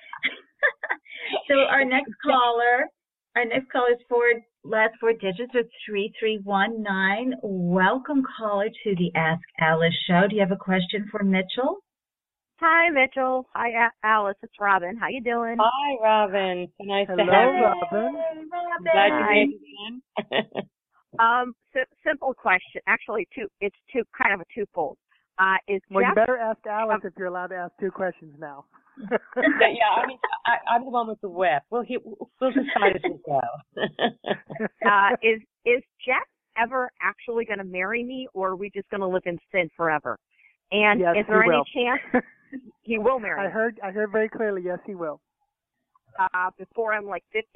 So our next caller is last four digits are 3319. Welcome, caller, to the Ask Alice show. Do you have a question for Mitchell? Hi, Mitchell. Hi, Alice. It's Robin. How you doing? Hi, Robin. So nice to have you. Robin. Robin. Glad you made it in. Simple question. Actually, it's kind of a twofold. You better ask Alice if you're allowed to ask two questions now. Yeah, I mean, I'm the one with the whip. We'll decide as we go. Is Jeff ever actually going to marry me, or are we just going to live in sin forever? And yes, is there any chance he will marry me? I heard very clearly, yes, he will. Before I'm like 50?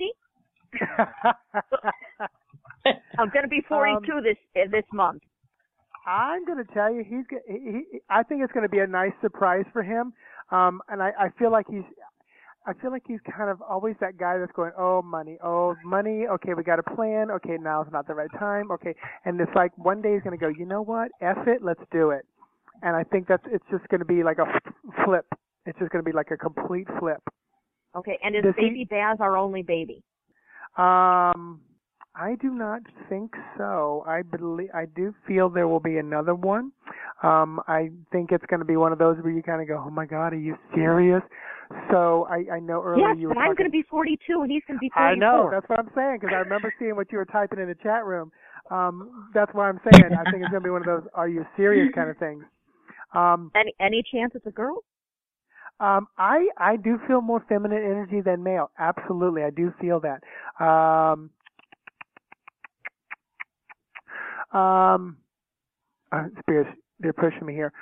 I'm going to be 42 this month. I'm going to tell you, I think it's going to be a nice surprise for him. And I feel like I feel like he's kind of always that guy that's going, oh, money, okay, we got a plan, okay, now's not the right time, okay. And it's like one day he's going to go, you know what, F it, let's do it. And I think it's just going to be like a flip. It's just going to be like a complete flip. Okay, and is baby Baz our only baby? I do not think so. I do feel there will be another one. I think it's going to be one of those where you kind of go, oh my God, are you serious? So I know earlier you were talking. Yes, but I'm going to be 42 and he's going to be 44. I know, that's what I'm saying, because I remember seeing what you were typing in the chat room. That's why I'm saying I think it's going to be one of those are you serious kind of things. Any chance it's a girl? I do feel more feminine energy than male. Absolutely, I do feel that. Spirits, they're pushing me here.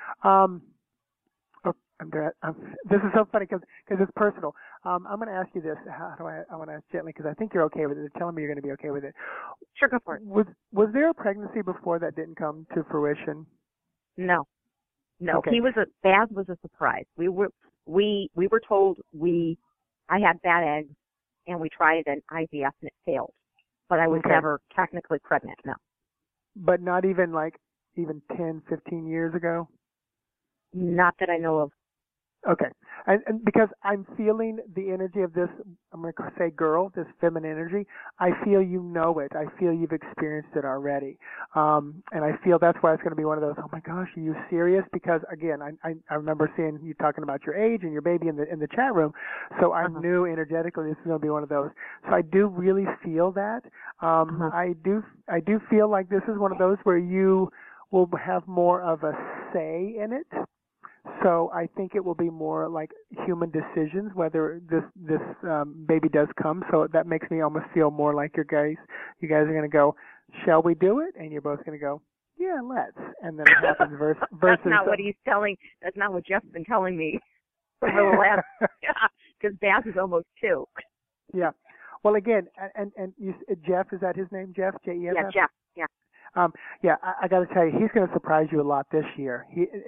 This is so funny because it's personal. I'm going to ask you this. I want to ask gently because I think you're okay with it. They're telling me you're going to be okay with it. Sure, go for it. Was there a pregnancy before that didn't come to fruition? No. Okay. Baz was a surprise. We were told I had bad eggs and we tried an IVF and it failed. But I was never technically pregnant, no. But not even 10, 15 years ago? Not that I know of. Okay. And because I'm feeling the energy of this, I'm going to say girl, this feminine energy, I feel you know it. I feel you've experienced it already. And I feel that's why it's going to be one of those, oh my gosh, are you serious? Because again, I remember seeing you talking about your age and your baby in the chat room. So I knew energetically this is going to be one of those. So I do really feel that. I do feel like this is one of those where you will have more of a say in it. So I think it will be more like human decisions whether this baby does come. So that makes me almost feel more like you guys are going to go, shall we do it? And you're both going to go, yeah, let's. And then it happens versus. That's not what he's telling. That's not what Jeff's been telling me for the last. Because Baz is almost 2. Yeah. Well, again, and Jeff, is that his name? Jeff, J-E-F-F? Yeah, Jeff. Yeah. I got to tell you, he's going to surprise you a lot this year.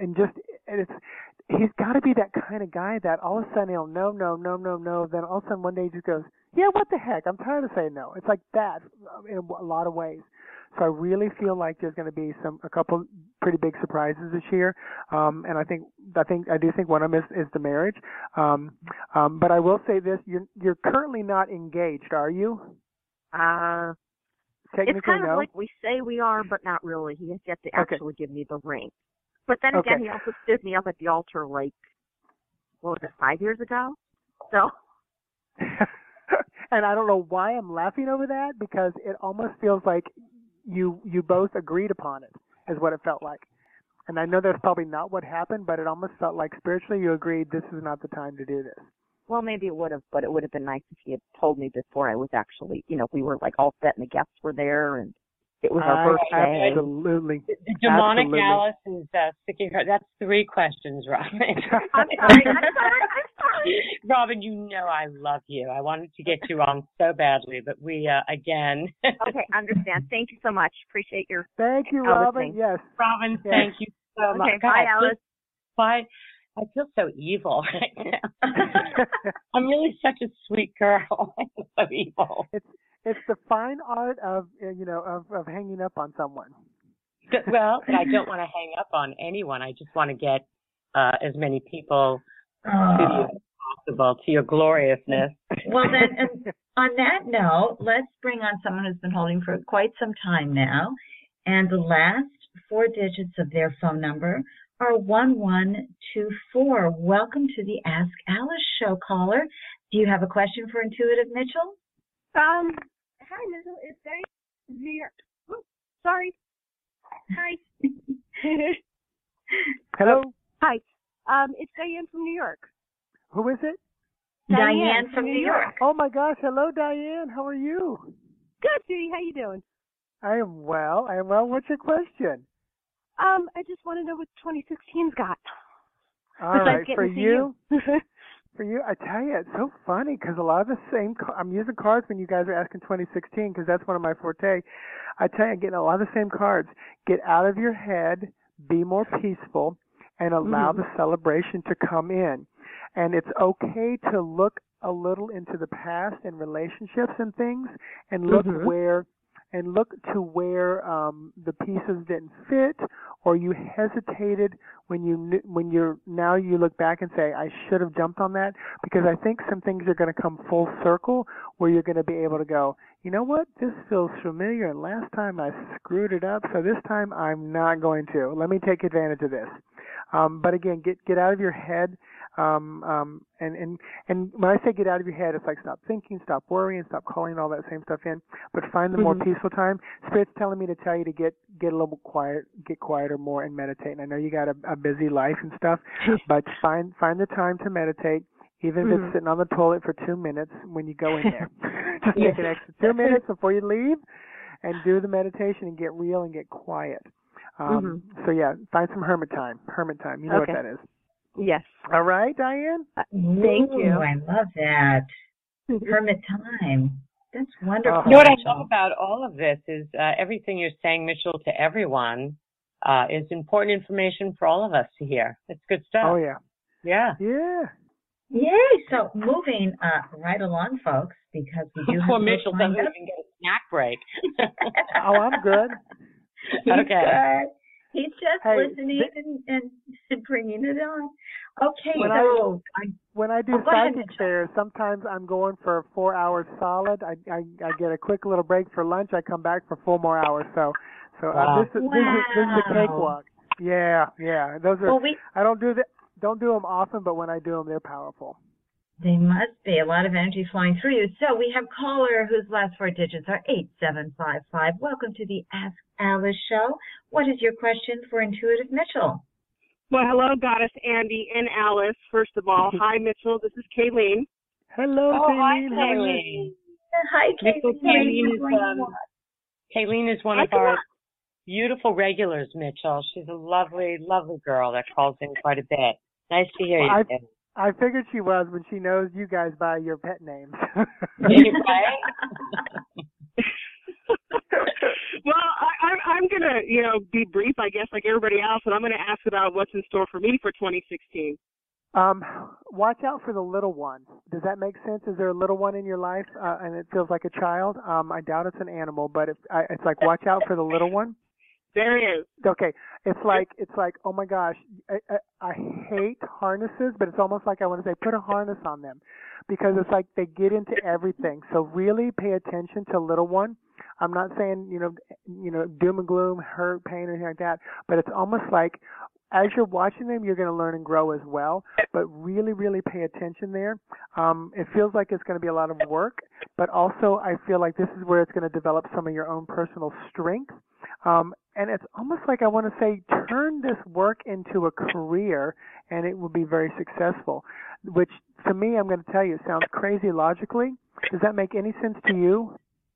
He's got to be that kind of guy that all of a sudden he'll no. Then all of a sudden one day he just goes, yeah, what the heck? I'm tired of saying no. It's like that in a lot of ways. So I really feel like there's going to be a couple pretty big surprises this year. And I do think one of them is the marriage. But I will say this: you're currently not engaged, are you? It's kind of like we say we are, but not really. He has yet to actually give me the ring. But then again, he also stood me up at the altar 5 years ago? So. And I don't know why I'm laughing over that, because it almost feels like you both agreed upon it, is what it felt like. And I know that's probably not what happened, but it almost felt like spiritually you agreed this is not the time to do this. Well, maybe it would have, but it would have been nice if he had told me before I was actually, we were all set and the guests were there and it was our birthday. Absolutely. The demonic Alice is sticking her. That's 3 questions, Robin. I'm sorry. Robin, you know I love you. I wanted to get you on so badly, but we, again. Okay, understand. Thank you so much. Appreciate your Thank you, Robin. listening. Yes. Robin, thank you so much. Okay, bye, Alice. Bye. I feel so evil right now. I'm really such a sweet girl. I'm so evil. It's the fine art of hanging up on someone. Well, I don't want to hang up on anyone. I just want to get as many people to you as possible, to your gloriousness. Well, then, on that note, let's bring on someone who's been holding for quite some time now, and the last 4 digits of their phone number are 1124. Welcome to the Ask Alice Show, caller. Do you have a question for Intuitive Mitchell? Hi, Mitchell. It's Diane New York. Oh, sorry. Hi. Hello. Hi. It's Diane from New York. Who is it? Diane from New York. Oh my gosh. Hello, Diane. How are you? Good, Judy. How you doing? I am well. What's your question? I just want to know what 2016's got. All right, for you. For you, I tell you, it's so funny because a lot of the same, I'm using cards when you guys are asking 2016 because that's one of my forte. I tell you, I'm getting a lot of the same cards. Get out of your head, be more peaceful, and allow the celebration to come in. And it's okay to look a little into the past and relationships and things, and look where the pieces didn't fit, or you hesitated when you look back and say, I should have jumped on that, because I think some things are going to come full circle where you're going to be able to go, you know what, this feels familiar, and last time I screwed it up, so this time I'm not going to. Let me take advantage of this. But again, get out of your head. And when I say get out of your head, it's like stop thinking, stop worrying, stop calling all that same stuff in, but find the more peaceful time. Spirit's telling me to tell you to get a little quiet, get quieter more and meditate. And I know you got a busy life and stuff, but find the time to meditate, even if it's sitting on the toilet for 2 minutes when you go in there. Just take an extra 2 minutes before you leave and do the meditation and get real and get quiet. So yeah, find some hermit time. You know what that is. Yes. All right, Diane? Thank you. I love that. Hermit time. That's wonderful. You know what I love about all of this is everything you're saying, Mitchell, to everyone is important information for all of us to hear. It's good stuff. Oh, yeah. Yeah. Yeah. Yay. So moving right along, folks, because we do have poor Mitchell doesn't even get a snack break. Oh, I'm good. He's okay. good. He's just listening and bringing it on. Okay, when I do psychic fairs, sometimes I'm going for 4 hours solid. I get a quick little break for lunch. I come back for 4 more hours. So this is a cakewalk. Yeah. Those are. I don't do them often, but when I do them, they're powerful. They must be. A lot of energy flowing through you. So we have a caller whose last 4 digits are 8755. Welcome to the Ask Alice Show. What is your question for Intuitive Mitchell? Well, hello, Goddess Andy and Alice. First of all, hi, Mitchell. This is Kayleen. Hello, Kayleen. Hi, Kayleen. Hi, Kayleen. Kayleen is one of our beautiful regulars, Mitchell. She's a lovely, lovely girl that calls in quite a bit. Nice to hear you. I figured she was when she knows you guys by your pet names. Right? Well, I'm going to, be brief, I guess, like everybody else, and I'm going to ask about what's in store for me for 2016. Watch out for the little one. Does that make sense? Is there a little one in your life and it feels like a child? I doubt it's an animal, but it's like watch out for the little one. There is. Okay. It's like, oh my gosh, I hate harnesses, but it's almost like I want to say put a harness on them because it's like they get into everything. So really pay attention to little one. I'm not saying, doom and gloom, hurt, pain, or anything like that, but it's almost like as you're watching them, you're going to learn and grow as well, but really, really pay attention there. It feels like it's going to be a lot of work, but also I feel like this is where it's going to develop some of your own personal strength. And it's almost like I want to say turn this work into a career and it will be very successful, which to me, I'm going to tell you, sounds crazy logically. Does that make any sense to you?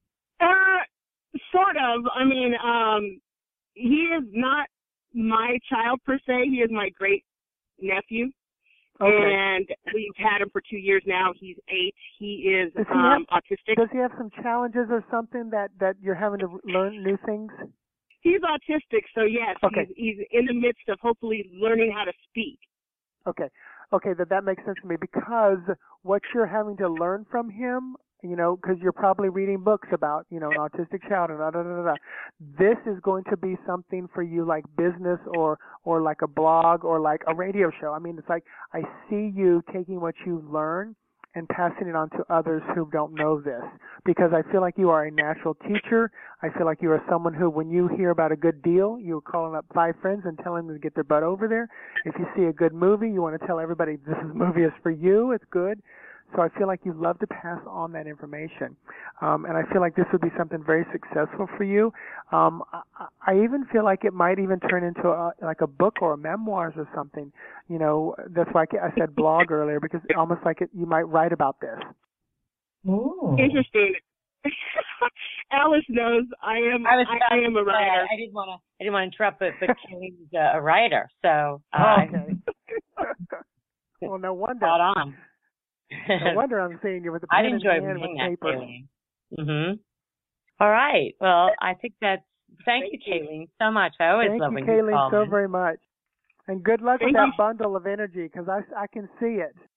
Sort of. I mean, he is not my child per se. He is my great nephew. Okay. And we've had him for 2 years now. He's 8. He is autistic. Does he have some challenges or something that you're having to learn new things? He's autistic, so yes, okay. He's in the midst of hopefully learning how to speak. Okay, that makes sense to me because what you're having to learn from him, because you're probably reading books about, an autistic child and This is going to be something for you like business or like a blog or like a radio show. I mean, it's like I see you taking what you learn and passing it on to others who don't know this because I feel like you are a natural teacher. I feel like you are someone who, when you hear about a good deal, you're calling up 5 friends and telling them to get their butt over there. If you see a good movie, you want to tell everybody this movie is for you. It's good. So I feel like you love to pass on that information. And I feel like this would be something very successful for you. I even feel like it might even turn into like a book or a memoirs or something. That's why I said blog earlier because it's almost like you might write about this. Ooh. Interesting. Alice knows I am a writer. I didn't want to interrupt, but Kayleen's a writer, so. Okay. Well, no wonder. Spot on. No wonder I'm seeing you with the pen in hand with paper. Mm-hmm. All right. Well, I think thank you, Kayleen, so much. I always love when you call me. Thank you, Kayleen, so very much. And good luck with that bundle of energy because I can see it.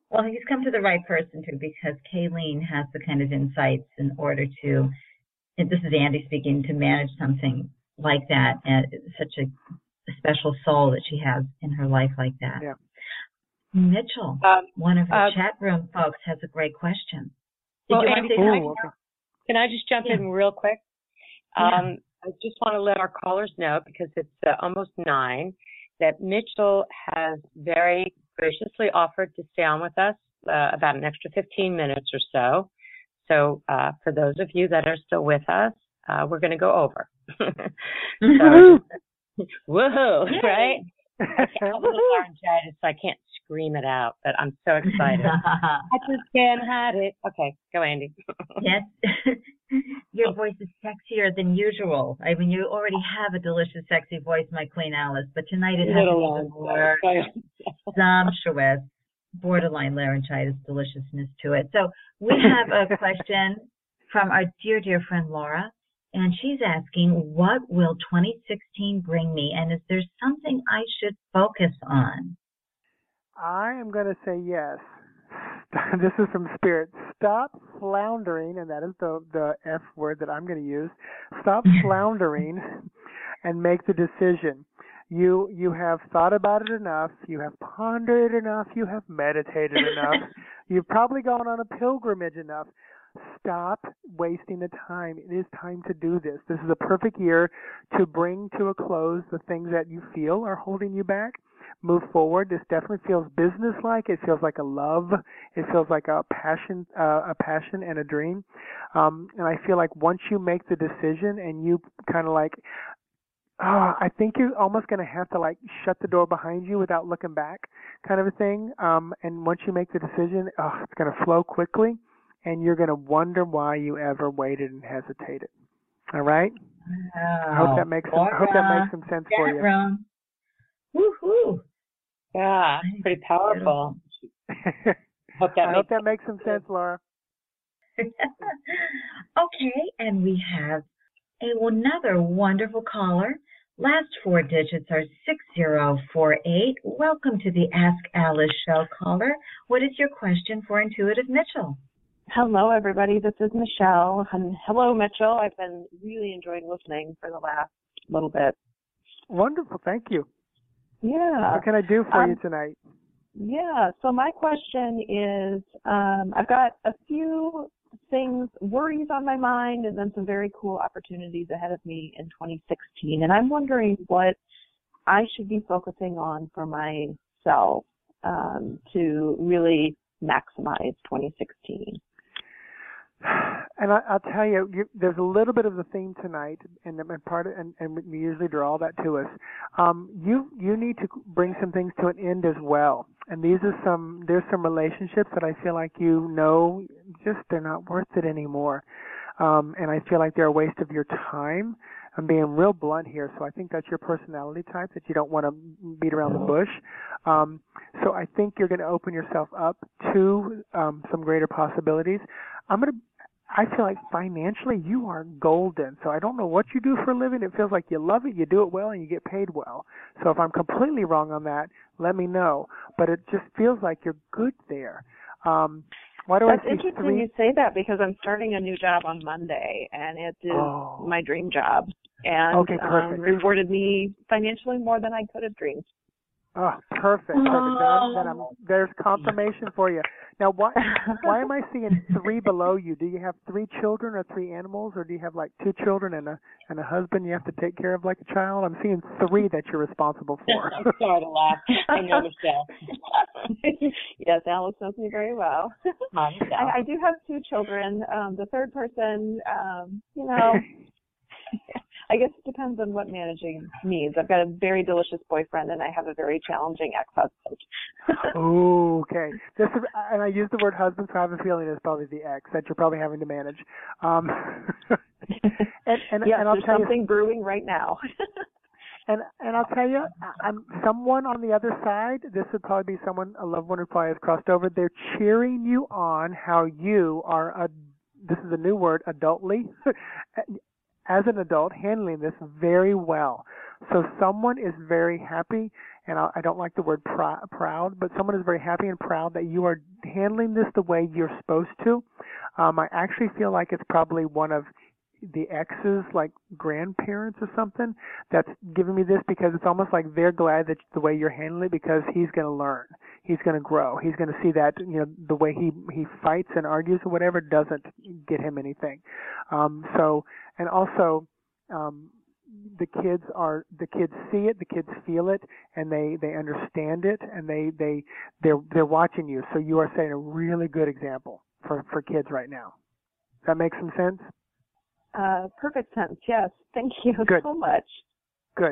Well, he's come to the right person too, because Kayleen has the kind of insights in order to, and this is Andy speaking, to manage something like that, and such a special soul that she has in her life like that. Yeah. Mitchell, one of the chat room folks, has a great question. Well, Andy, can I just jump in real quick? I just want to let our callers know, because it's almost 9, that Mitchell has very graciously offered to stay on with us about an extra 15 minutes or so. So for those of you that are still with us, we're going to go over. So, woohoo, right? I have a little laryngitis, so I can't scream it out, but I'm so excited. I just can't hide it. Okay, go, Andy. Yes. Your voice is sexier than usual. I mean, you already have a delicious, sexy voice, my Queen Alice, but tonight it has even more sumptuous, borderline laryngitis deliciousness to it. So we have a question from our dear, dear friend Laura, and she's asking, what will 2016 bring me, and is there something I should focus on? I am going to say yes. This is from Spirit. Stop floundering, and that is the F word that I'm going to use. Stop floundering and make the decision. You have thought about it enough. You have pondered enough. You have meditated enough. You've probably gone on a pilgrimage enough. Stop wasting the time. It is time to do this. This is a perfect year to bring to a close the things that you feel are holding you back. Move forward. This definitely feels business-like. It feels like a love. It feels like a passion and a dream. And I feel like once you make the decision and you kind of like, I think you're almost going to have to like shut the door behind you without looking back, kind of a thing. And once you make the decision, it's going to flow quickly, and you're going to wonder why you ever waited and hesitated. All right? I hope that makes some sense for you. Woohoo! Yeah, pretty powerful. I hope that makes some sense, Laura. Okay, and we have another wonderful caller. Last 4 digits are 6048. Welcome to the Ask Alice Show, caller. What is your question for Intuitive Mitchell? Hello, everybody. This is Michelle. And hello, Mitchell. I've been really enjoying listening for the last little bit. Wonderful. Thank you. Yeah. What can I do for you tonight? Yeah. So my question is, I've got a few worries on my mind, and then some very cool opportunities ahead of me in 2016. And I'm wondering what I should be focusing on for myself to really maximize 2016. And I'll tell you, there's a little bit of the theme tonight, and we usually draw that to us. You need to bring some things to an end as well. And there's some relationships that I feel like they're not worth it anymore. And I feel like they're a waste of your time. I'm being real blunt here, so I think that's your personality type, that you don't want to beat around the bush. So I think you're going to open yourself up to some greater possibilities. I feel like financially you are golden. So I don't know what you do for a living. It feels like you love it, you do it well, and you get paid well. So if I'm completely wrong on that, let me know. But it just feels like you're good there. That's interesting you say that, because I'm starting a new job on Monday, and it is my dream job. And rewarded me financially more than I could have dreamed. Oh, perfect. There's confirmation for you. Now, why am I seeing 3 below you? Do you have 3 children or 3 animals, or do you have like 2 children and a husband you have to take care of like a child? I'm seeing 3 that you're responsible for. I'm sorry to laugh. I know, Michelle. Yes, Alice knows me very well. Hi, Michelle. I do have 2 children. The third person, I guess it depends on what managing means. I've got a very delicious boyfriend, and I have a very challenging ex-husband. Okay. And I use the word husband, so I have a feeling it's probably the ex that you're probably having to manage. And I'll tell something brewing right now. And I'll tell you, someone on the other side, this would probably be a loved one who probably has crossed over, they're cheering you on how you are, this is a new word, adultly, as an adult, handling this very well. So someone is very happy, and I don't like the word proud, but someone is very happy and proud that you are handling this the way you're supposed to. I actually feel like it's probably one of the ex's, like grandparents or something, that's giving me this, because it's almost like they're glad that the way you're handling it, because he's going to learn, he's going to grow, he's going to see that, you know, the way he fights and argues or whatever doesn't get him anything. And also the kids see it, the kids feel it, and they understand it, and they're watching you. So you are setting a really good example for kids right now. Does that make some sense? Perfect sense. Yes. Thank you so much. Good.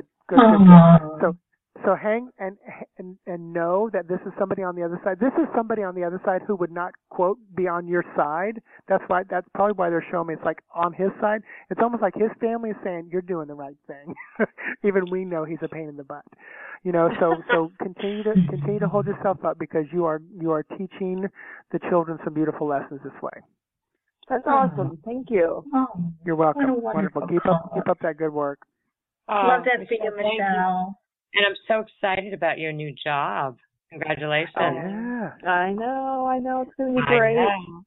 So hang and know that this is somebody on the other side. This is somebody on the other side who would not, quote, be on your side. That's probably why they're showing me it's like on his side. It's almost like his family is saying you're doing the right thing. Even we know he's a pain in the butt. You know, so continue to hold yourself up, because you are teaching the children some beautiful lessons this way. That's awesome. Thank you. You're welcome. Wonderful. Keep up that good work. Love that for you, Michelle. And I'm so excited about your new job. Congratulations. Oh, yeah. I know. It's going to be great.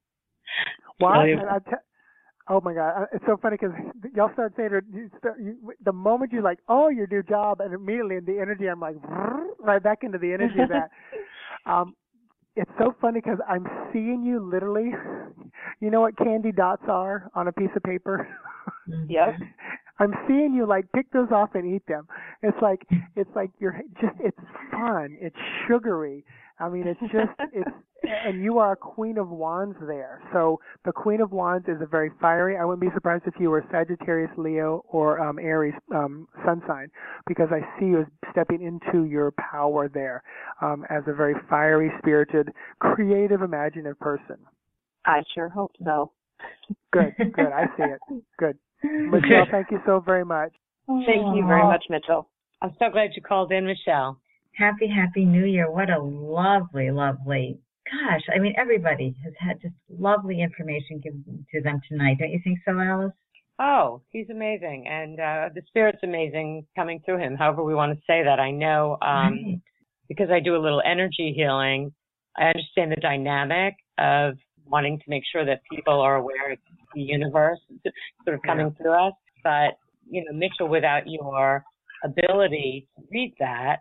Wow. Oh my God, it's so funny because y'all start saying the moment you're like, oh, your new job, and immediately in the energy, I'm like, right back into the energy of that. It's so funny because I'm seeing you literally. You know what candy dots are on a piece of paper? Yes. I'm seeing you like pick those off and eat them. It's like it's fun. It's sugary. I mean, and you are a Queen of Wands there. So the Queen of Wands is a very fiery. I wouldn't be surprised if you were Sagittarius, Leo, or Aries sun sign, because I see you as stepping into your power there as a very fiery, spirited, creative, imaginative person. I sure hope so. Good. I see it. Good. Michelle, thank you so very much. Thank you very much, Mitchell. I'm so glad you called in, Michelle. Happy New Year. What a lovely, gosh, I mean, everybody has had just lovely information given to them tonight. Don't you think so, Alice? Oh, he's amazing. And the spirit's amazing coming through him, however we want to say that. I know because I do a little energy healing, I understand the dynamic of wanting to make sure that people are aware of the universe sort of coming through us. But, you know, Mitchell, without your ability to read that,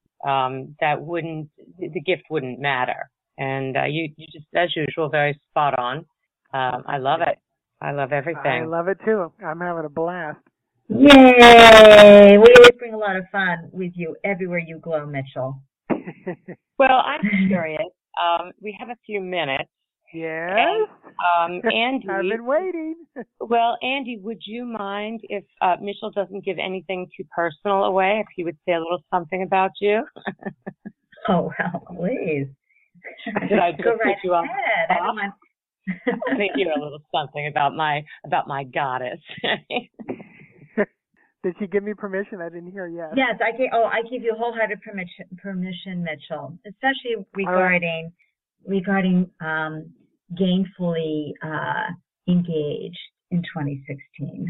the gift wouldn't matter. And you just, as usual, very spot on. I love it. I love everything. I love it too. I'm having a blast. Yay! We always bring a lot of fun with you everywhere you go, Mitchell. Well, I'm curious. We have a few minutes. Yes. And, Andy, I've been waiting. Well, Andy, would you mind if Mitchell doesn't give anything too personal away, if he would say a little something about you? Oh, well, please. Did I go right you on ahead. I think you're a little something about my goddess. Did she give me permission? I didn't hear yes. Yes, I give you wholehearted permission, Mitchell, especially regarding gainfully engaged in 2016.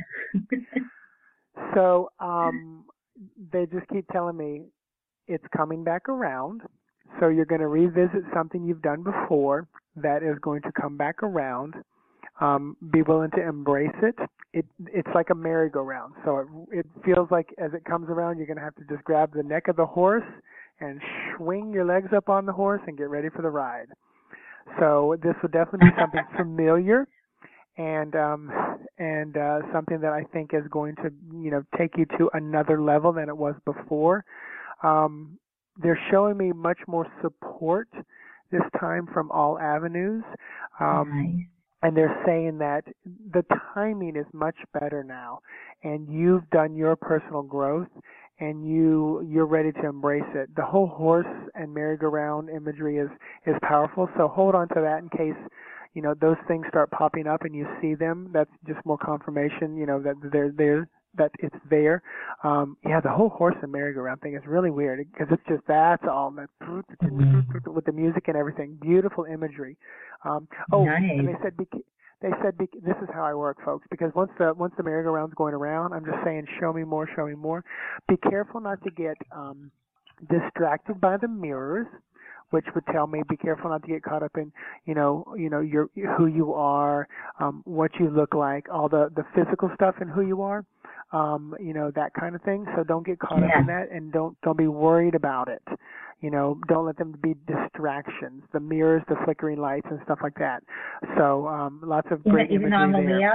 So they just keep telling me it's coming back around. So you're going to revisit something you've done before that is going to come back around. Be willing to embrace it. It's like a merry-go-round. So it feels like as it comes around, you're going to have to just grab the neck of the horse and swing your legs up on the horse and get ready for the ride. So this would definitely be something familiar and something that I think is going to, you know, take you to another level than it was before. They're showing me much more support this time from all avenues. Nice. And they're saying that the timing is much better now, and you've done your personal growth, and you're ready to embrace it. The whole horse and merry-go-round imagery is powerful, so hold on to that in case, you know, those things start popping up and you see them. That's just more confirmation, you know, that they're there, that it's there. The whole horse and merry-go-round thing is really weird because it's just that's all that with the music and everything. Beautiful imagery. Nice. And they said They said this is how I work, folks. Because once the merry-go-round's going around, I'm just saying, show me more, show me more. Be careful not to get distracted by the mirrors, which would tell me be careful not to get caught up in your who you are, what you look like, all the physical stuff and who you are, that kind of thing. So don't get caught up in that, and don't be worried about it. Don't let them be distractions, the mirrors, the flickering lights, and stuff like that. So lots of great imagery there. Even on the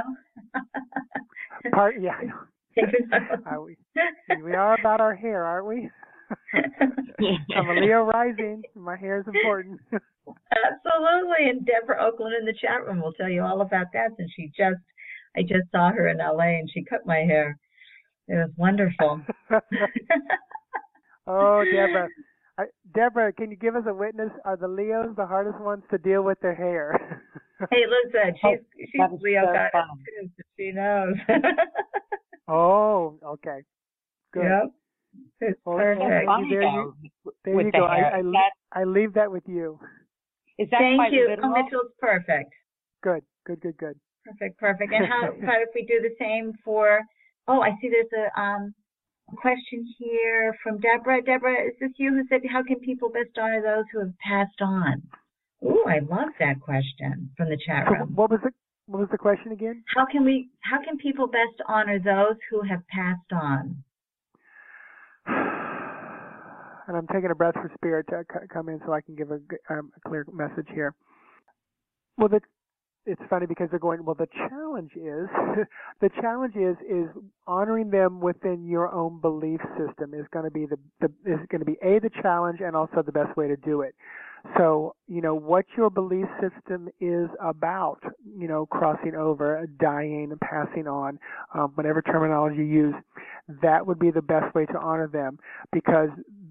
Leo? We are about our hair, aren't we? I'm a Leo rising. My hair is important. Absolutely. And Deborah Oakland in the chat room will tell you all about that. And I just saw her in LA and she cut my hair. It was wonderful. Oh, Deborah. Deborah, can you give us a witness? Are the Leos the hardest ones to deal with their hair? Hey, listen, she's Leo got it too, so she knows. Oh, okay. Good. Yep. It's perfect. There you go. I leave that with you. Is that Thank you. literal? Mitchell's perfect. Good. Perfect. And how about if we do the same for? Oh, I see. There's a question here from Deborah. Deborah, is this you who said, how can people best honor those who have passed on? Ooh, I love that question from the chat room. What was the question again? How can people best honor those who have passed on? And I'm taking a breath for Spirit to come in so I can give a clear message here. Well, it's funny because they're going, well, the challenge is honoring them within your own belief system is going to be the challenge and also the best way to do it. So, what your belief system is about, crossing over, dying, passing on, whatever terminology you use, that would be the best way to honor them, because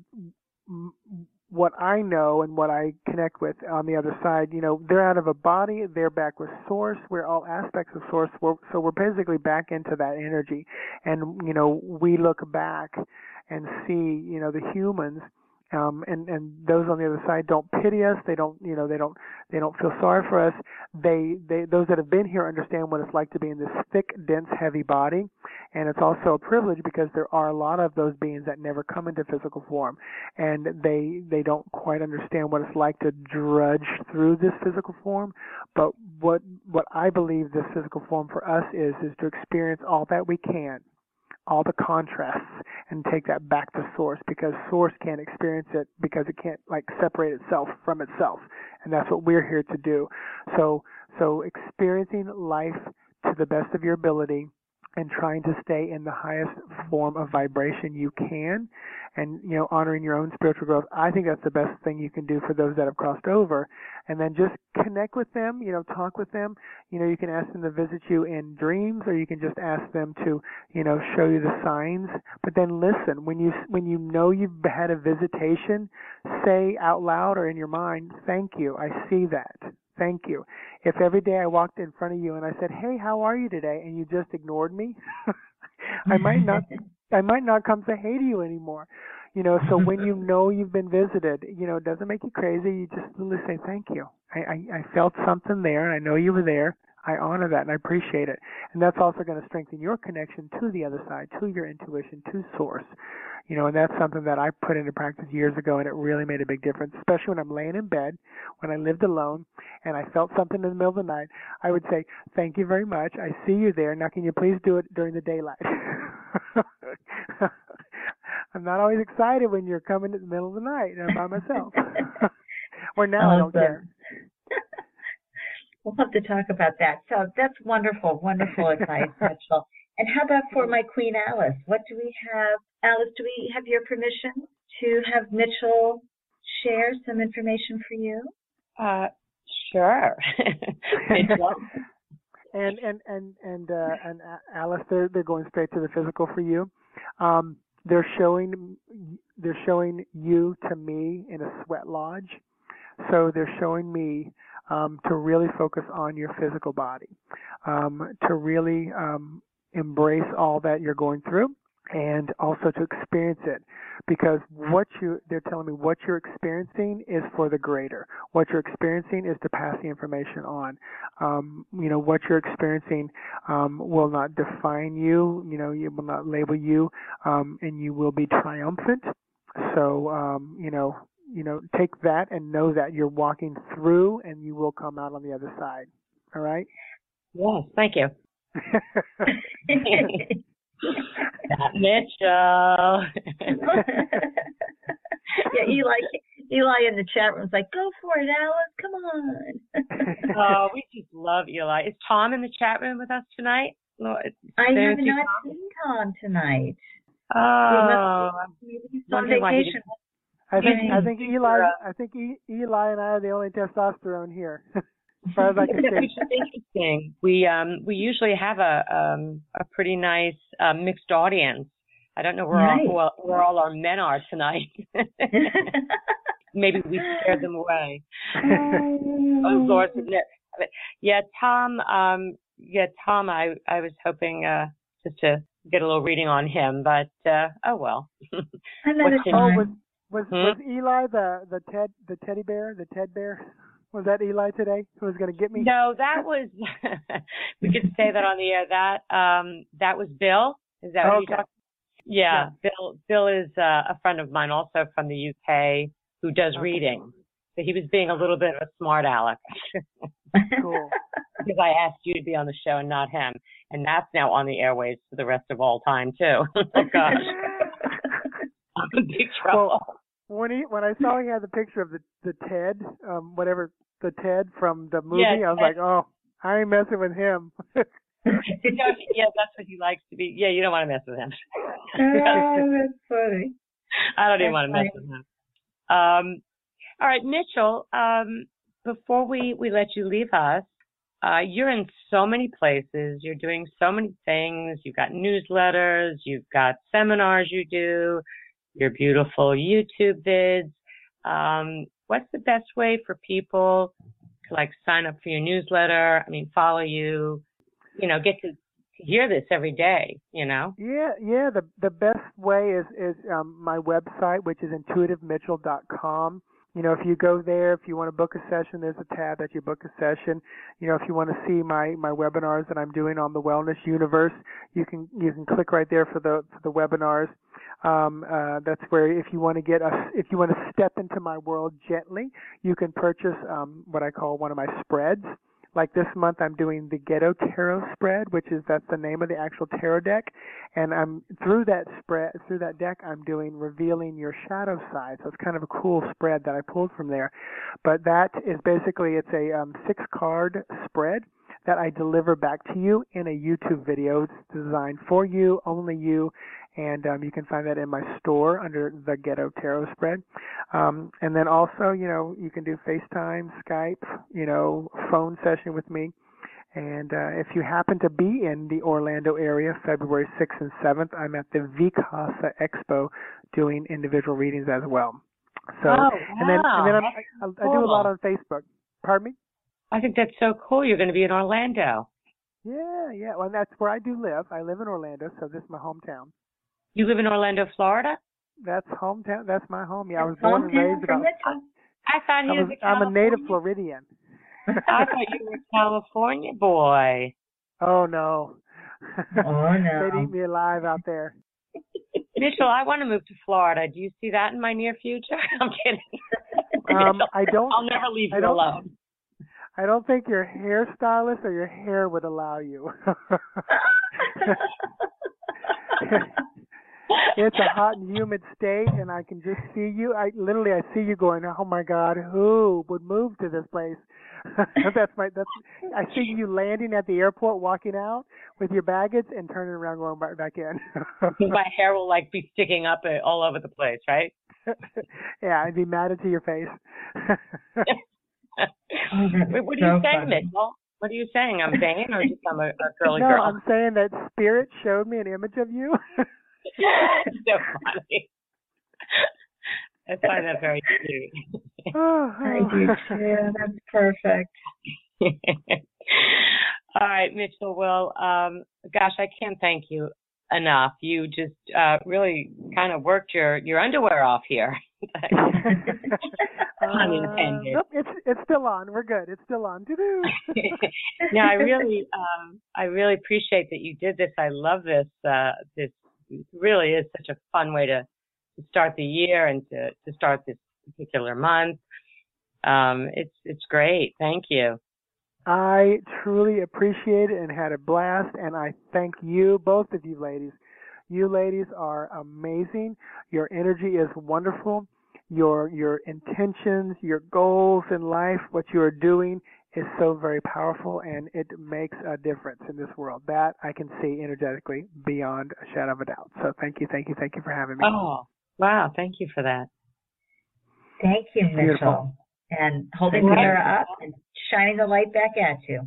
what I know and what I connect with on the other side, they're out of a body, they're back with Source, we're all aspects of Source, so we're basically back into that energy. And, we look back and see, the humans, and those on the other side don't pity us. They don't feel sorry for us. Those that have been here understand what it's like to be in this thick, dense, heavy body. And it's also a privilege because there are a lot of those beings that never come into physical form. And they don't quite understand what it's like to drudge through this physical form. But what I believe this physical form for us is to experience all that we can, all the contrasts, and take that back to Source, because Source can't experience it because it can't separate itself from itself, and that's what we're here to do. So experiencing life to the best of your ability and trying to stay in the highest form of vibration you can, and honoring your own spiritual growth. I think that's the best thing you can do for those that have crossed over. And then just connect with them, talk with them. You can ask them to visit you in dreams, or you can just ask them to, show you the signs. But then listen. When you know you've had a visitation, say out loud or in your mind, "Thank you. I see that. Thank you." If every day I walked in front of you and I said, "Hey, how are you today?" and you just ignored me, I might not come say hey to you anymore. So when you've been visited, it doesn't make you crazy. You just literally say, "Thank you. I felt something there, and I know you were there. I honor that, and I appreciate it." And that's also going to strengthen your connection to the other side, to your intuition, to Source. And that's something that I put into practice years ago, and it really made a big difference, especially when I'm laying in bed, when I lived alone, and I felt something in the middle of the night. I would say, "Thank you very much. I see you there. Now, can you please do it during the daylight?" I'm not always excited when you're coming in the middle of the night and I'm by myself. Or now I don't care. We'll have to talk about that. So that's wonderful advice, Mitchell. And how about for my Queen Alice? What do we have? Alice, do we have your permission to have Mitchell share some information for you? Sure. And Alice, they're going straight to the physical for you. They're showing you to me in a sweat lodge. So they're showing me to really focus on your physical body, to really embrace all that you're going through, and also to experience it, because they're telling me what you're experiencing is for the greater. What you're experiencing is to pass the information on. What you're experiencing will not define you. You will not label you, and you will be triumphant. So, take that and know that you're walking through, and you will come out on the other side. All right? Yes, thank you. Mitchell. Eli in the chat room is like, go for it, Alice. Come on. Oh, we just love Eli. Is Tom in the chat room with us tonight? I have not seen Tom tonight. Oh, maybe he's on vacation. I think Eli and I are the only testosterone here, as far as I can see. Which is interesting. We usually have a pretty nice mixed audience. I don't know where all our men are tonight. Maybe we scared them away. Oh Lord, yeah, Tom. Tom. I was hoping just to get a little reading on him, but oh well. Was Eli the teddy bear, the Ted bear? Was that Eli today who was going to get me? No, that was. We could say that on the air. That was Bill. Is that what you talking? Yeah, Bill is a friend of mine, also from the UK, who does reading. So he was being a little bit of a smart aleck. Cool. Because I asked you to be on the show and not him, and that's now on the airwaves for the rest of all time too. Oh gosh. I'm in big trouble. Well, when I saw he had the picture of the Ted, the Ted from the movie, I was like, oh, I ain't messing with him. Yeah, that's what he likes to be. Yeah, you don't want to mess with him. Oh, that's funny. I don't even want to mess with him. All right, Mitchell, before we let you leave us, you're in so many places. You're doing so many things. You've got newsletters. You've got seminars you do. Your beautiful YouTube vids. What's the best way for people to sign up for your newsletter? I mean, follow you, get to hear this every day, Yeah. The best way is my website, which is intuitivemitchell.com. If you go there, if you want to book a session, there's a tab that you book a session. If you want to see my webinars that I'm doing on the Wellness Universe, you can click right there for the webinars. That's where if you want to step into my world gently, you can purchase what I call one of my spreads. Like this month, I'm doing the Ghetto Tarot spread, that's the name of the actual tarot deck, and I'm through that deck, I'm doing Revealing Your Shadow Side. So it's kind of a cool spread that I pulled from there. But that is basically it's a 6-card spread that I deliver back to you in a YouTube video. It's designed for you, only you. And you can find that in my store under the Ghetto Tarot spread. And then also, you can do FaceTime, Skype, phone session with me. And if you happen to be in the Orlando area, February 6th and 7th, I'm at the Vicasa Expo doing individual readings as well. So, and then I do a lot on Facebook. Pardon me? I think that's so cool. You're going to be in Orlando. Yeah. Well, that's where I do live. I live in Orlando, so this is my hometown. You live in Orlando, Florida? That's hometown. That's my home. Yeah, I was born and raised about. I thought he was a California. I'm a native Floridian. I thought you were a California boy. Oh no. Oh no. They'd eat me alive out there. Mitchell, I want to move to Florida. Do you see that in my near future? I'm kidding. I don't. I'll never leave you alone. I don't think your hairstylist or your hair would allow you. It's a hot and humid state, and I can just see you. I see you going, oh my God, who would move to this place? I see you landing at the airport, walking out with your baggage and turning around, going back in. My hair will be sticking up all over the place, right? Yeah, I'd be matted to your face. Wait, what are you saying, Mitchell? What are you saying? I'm vain, or just I'm a girly girl? No, I'm saying that Spirit showed me an image of you. So funny. I find that very cute. I do too. That's perfect. All right, Mitchell. Well, gosh, I can't thank you enough. You just really kind of worked your underwear off here. Pun intended. Nope, it's still on. We're good. It's still on. No, I really appreciate that you did this. I love this. This really is such a fun way to start the year and to start this particular month. It's great. Thank you. I truly appreciate it and had a blast, and I thank you, both of you ladies. You ladies are amazing. Your energy is wonderful. Your intentions, your goals in life, what you are doing is so very powerful, and it makes a difference in this world. That I can see energetically beyond a shadow of a doubt. So thank you for having me. Oh, wow. Thank you for that. Thank you, Mitchell. Beautiful. And holding the mirror up and shining the light back at you.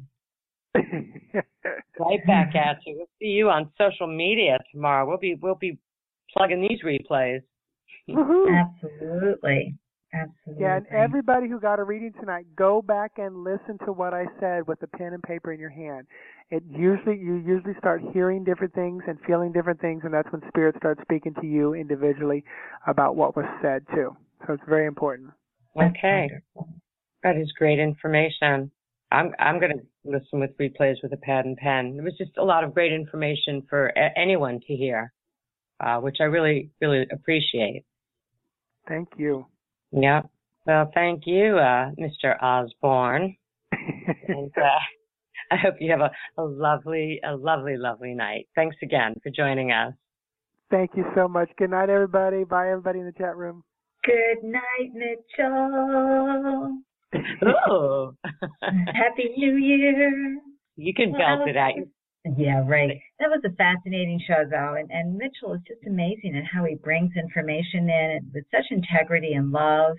Right back at you. We'll see you on social media tomorrow. We'll be plugging these replays. Absolutely. Yeah, and everybody who got a reading tonight, go back and listen to what I said with the pen and paper in your hand. You usually start hearing different things and feeling different things, and that's when Spirit starts speaking to you individually about what was said too. So it's very important. Okay. That is great information. I'm going to listen with replays with a pad and pen. It was just a lot of great information for anyone to hear, which I really, really appreciate. Thank you. Yeah. Well, thank you, Mr. Osborne. And I hope you have a lovely, lovely night. Thanks again for joining us. Thank you so much. Good night, everybody. Bye, everybody in the chat room. Good night, Mitchell. Oh. Happy New Year. You can belt it out. Yeah, right. That was a fascinating show, though, and Mitchell is just amazing at how he brings information in with such integrity and love.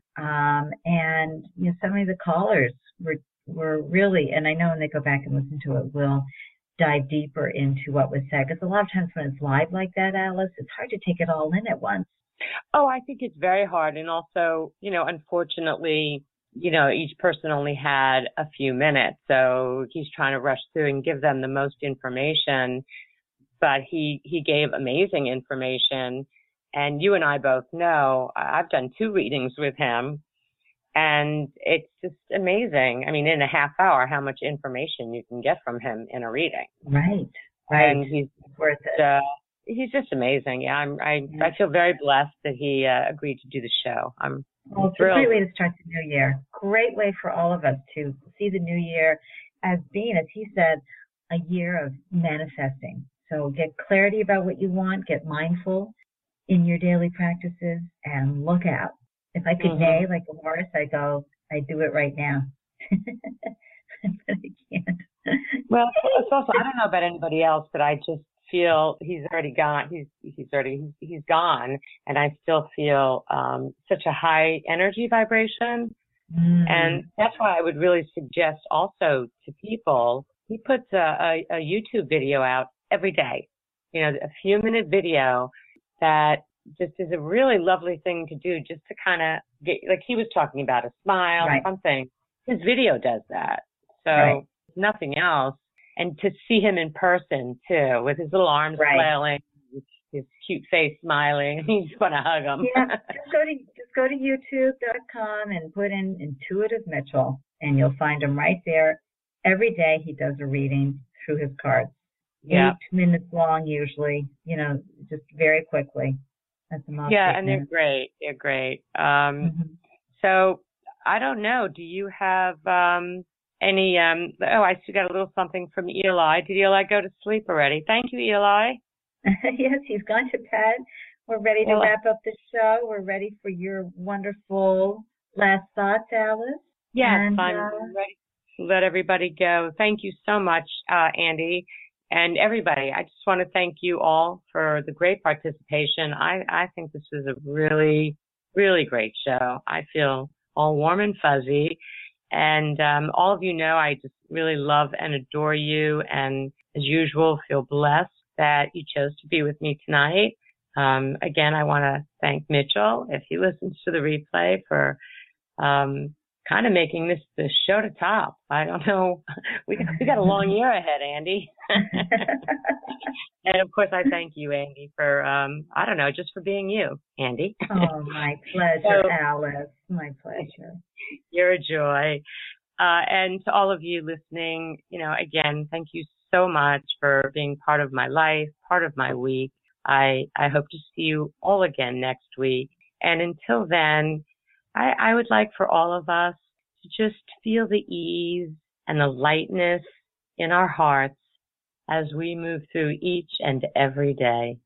And so many of the callers were really, and I know when they go back and listen to it, will dive deeper into what was said. Because a lot of times when it's live like that, Alice, it's hard to take it all in at once. Oh, I think it's very hard. And also, unfortunately, each person only had a few minutes. So he's trying to rush through and give them the most information. But he gave amazing information. And you and I both know, I've done 2 readings with him. And it's just amazing. I mean, in a half hour, how much information you can get from him in a reading. Right. And he's worth it. He's just amazing. Yeah, I feel very blessed that he agreed to do the show. It's a great way to start the new year. Great way for all of us to see the new year as being, as he said, a year of manifesting. So get clarity about what you want, get mindful in your daily practices, and look out. If I could neigh like a horse, I'd do it right now. But I can't. Well, it's also, I don't know about anybody else, but I just feel he's already gone. He's gone, and I still feel such a high energy vibration, and that's why I would really suggest also to people. He puts a YouTube video out every day, a few-minute video that just is a really lovely thing to do, just to kind of get, like he was talking about, a smile, something. His video does that, so nothing else. And to see him in person, too, with his little arms flailing, his cute face smiling. You just want to hug him. Yeah, just go to YouTube.com and put in Intuitive Mitchell, and you'll find him right there. Every day he does a reading through his cards. Yeah. 8 minutes long usually, just very quickly. That's the most. Yeah, and they're great. They're great. So, I don't know. Do you have... any, I still got a little something from Eli. Did Eli go to sleep already? Thank you, Eli. Yes, he's gone to bed. We're ready to wrap up the show. We're ready for your wonderful last thoughts, Alice. Yes, I'm ready to let everybody go. Thank you so much, Andy, and everybody. I just want to thank you all for the great participation. I think this was a really, really great show. I feel all warm and fuzzy. And all of you know I just really love and adore you, and as usual, feel blessed that you chose to be with me tonight. Again, I want to thank Mitchell, if he listens to the replay, for kind of making this show to top. I don't know. We got a long year ahead, Andy. And of course, I thank you, Andy, for I don't know, just for being you, Andy. Oh, my pleasure, Alice. My pleasure. You're a joy. And to all of you listening, again, thank you so much for being part of my life, part of my week. I hope to see you all again next week. And until then, I would like for all of us to just feel the ease and the lightness in our hearts as we move through each and every day.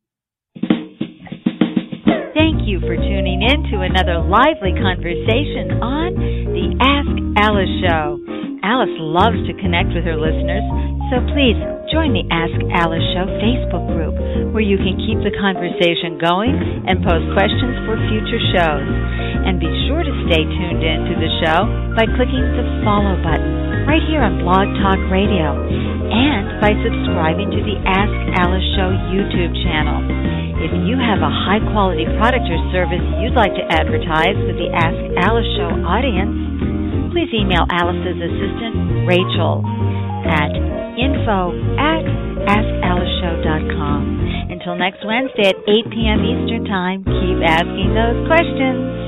Thank you for tuning in to another lively conversation on the Ask Alice Show. Alice loves to connect with her listeners, so please join the Ask Alice Show Facebook group, where you can keep the conversation going and pose questions for future shows. And be sure to stay tuned in to the show by clicking the follow button right here on Blog Talk Radio, and by subscribing to the Ask Alice Show YouTube channel. If you have a high-quality product or service you'd like to advertise with the Ask Alice Show audience, please email Alice's assistant, Rachel, at info@AskAliceShow.com. Until next Wednesday at 8 p.m. Eastern Time, keep asking those questions.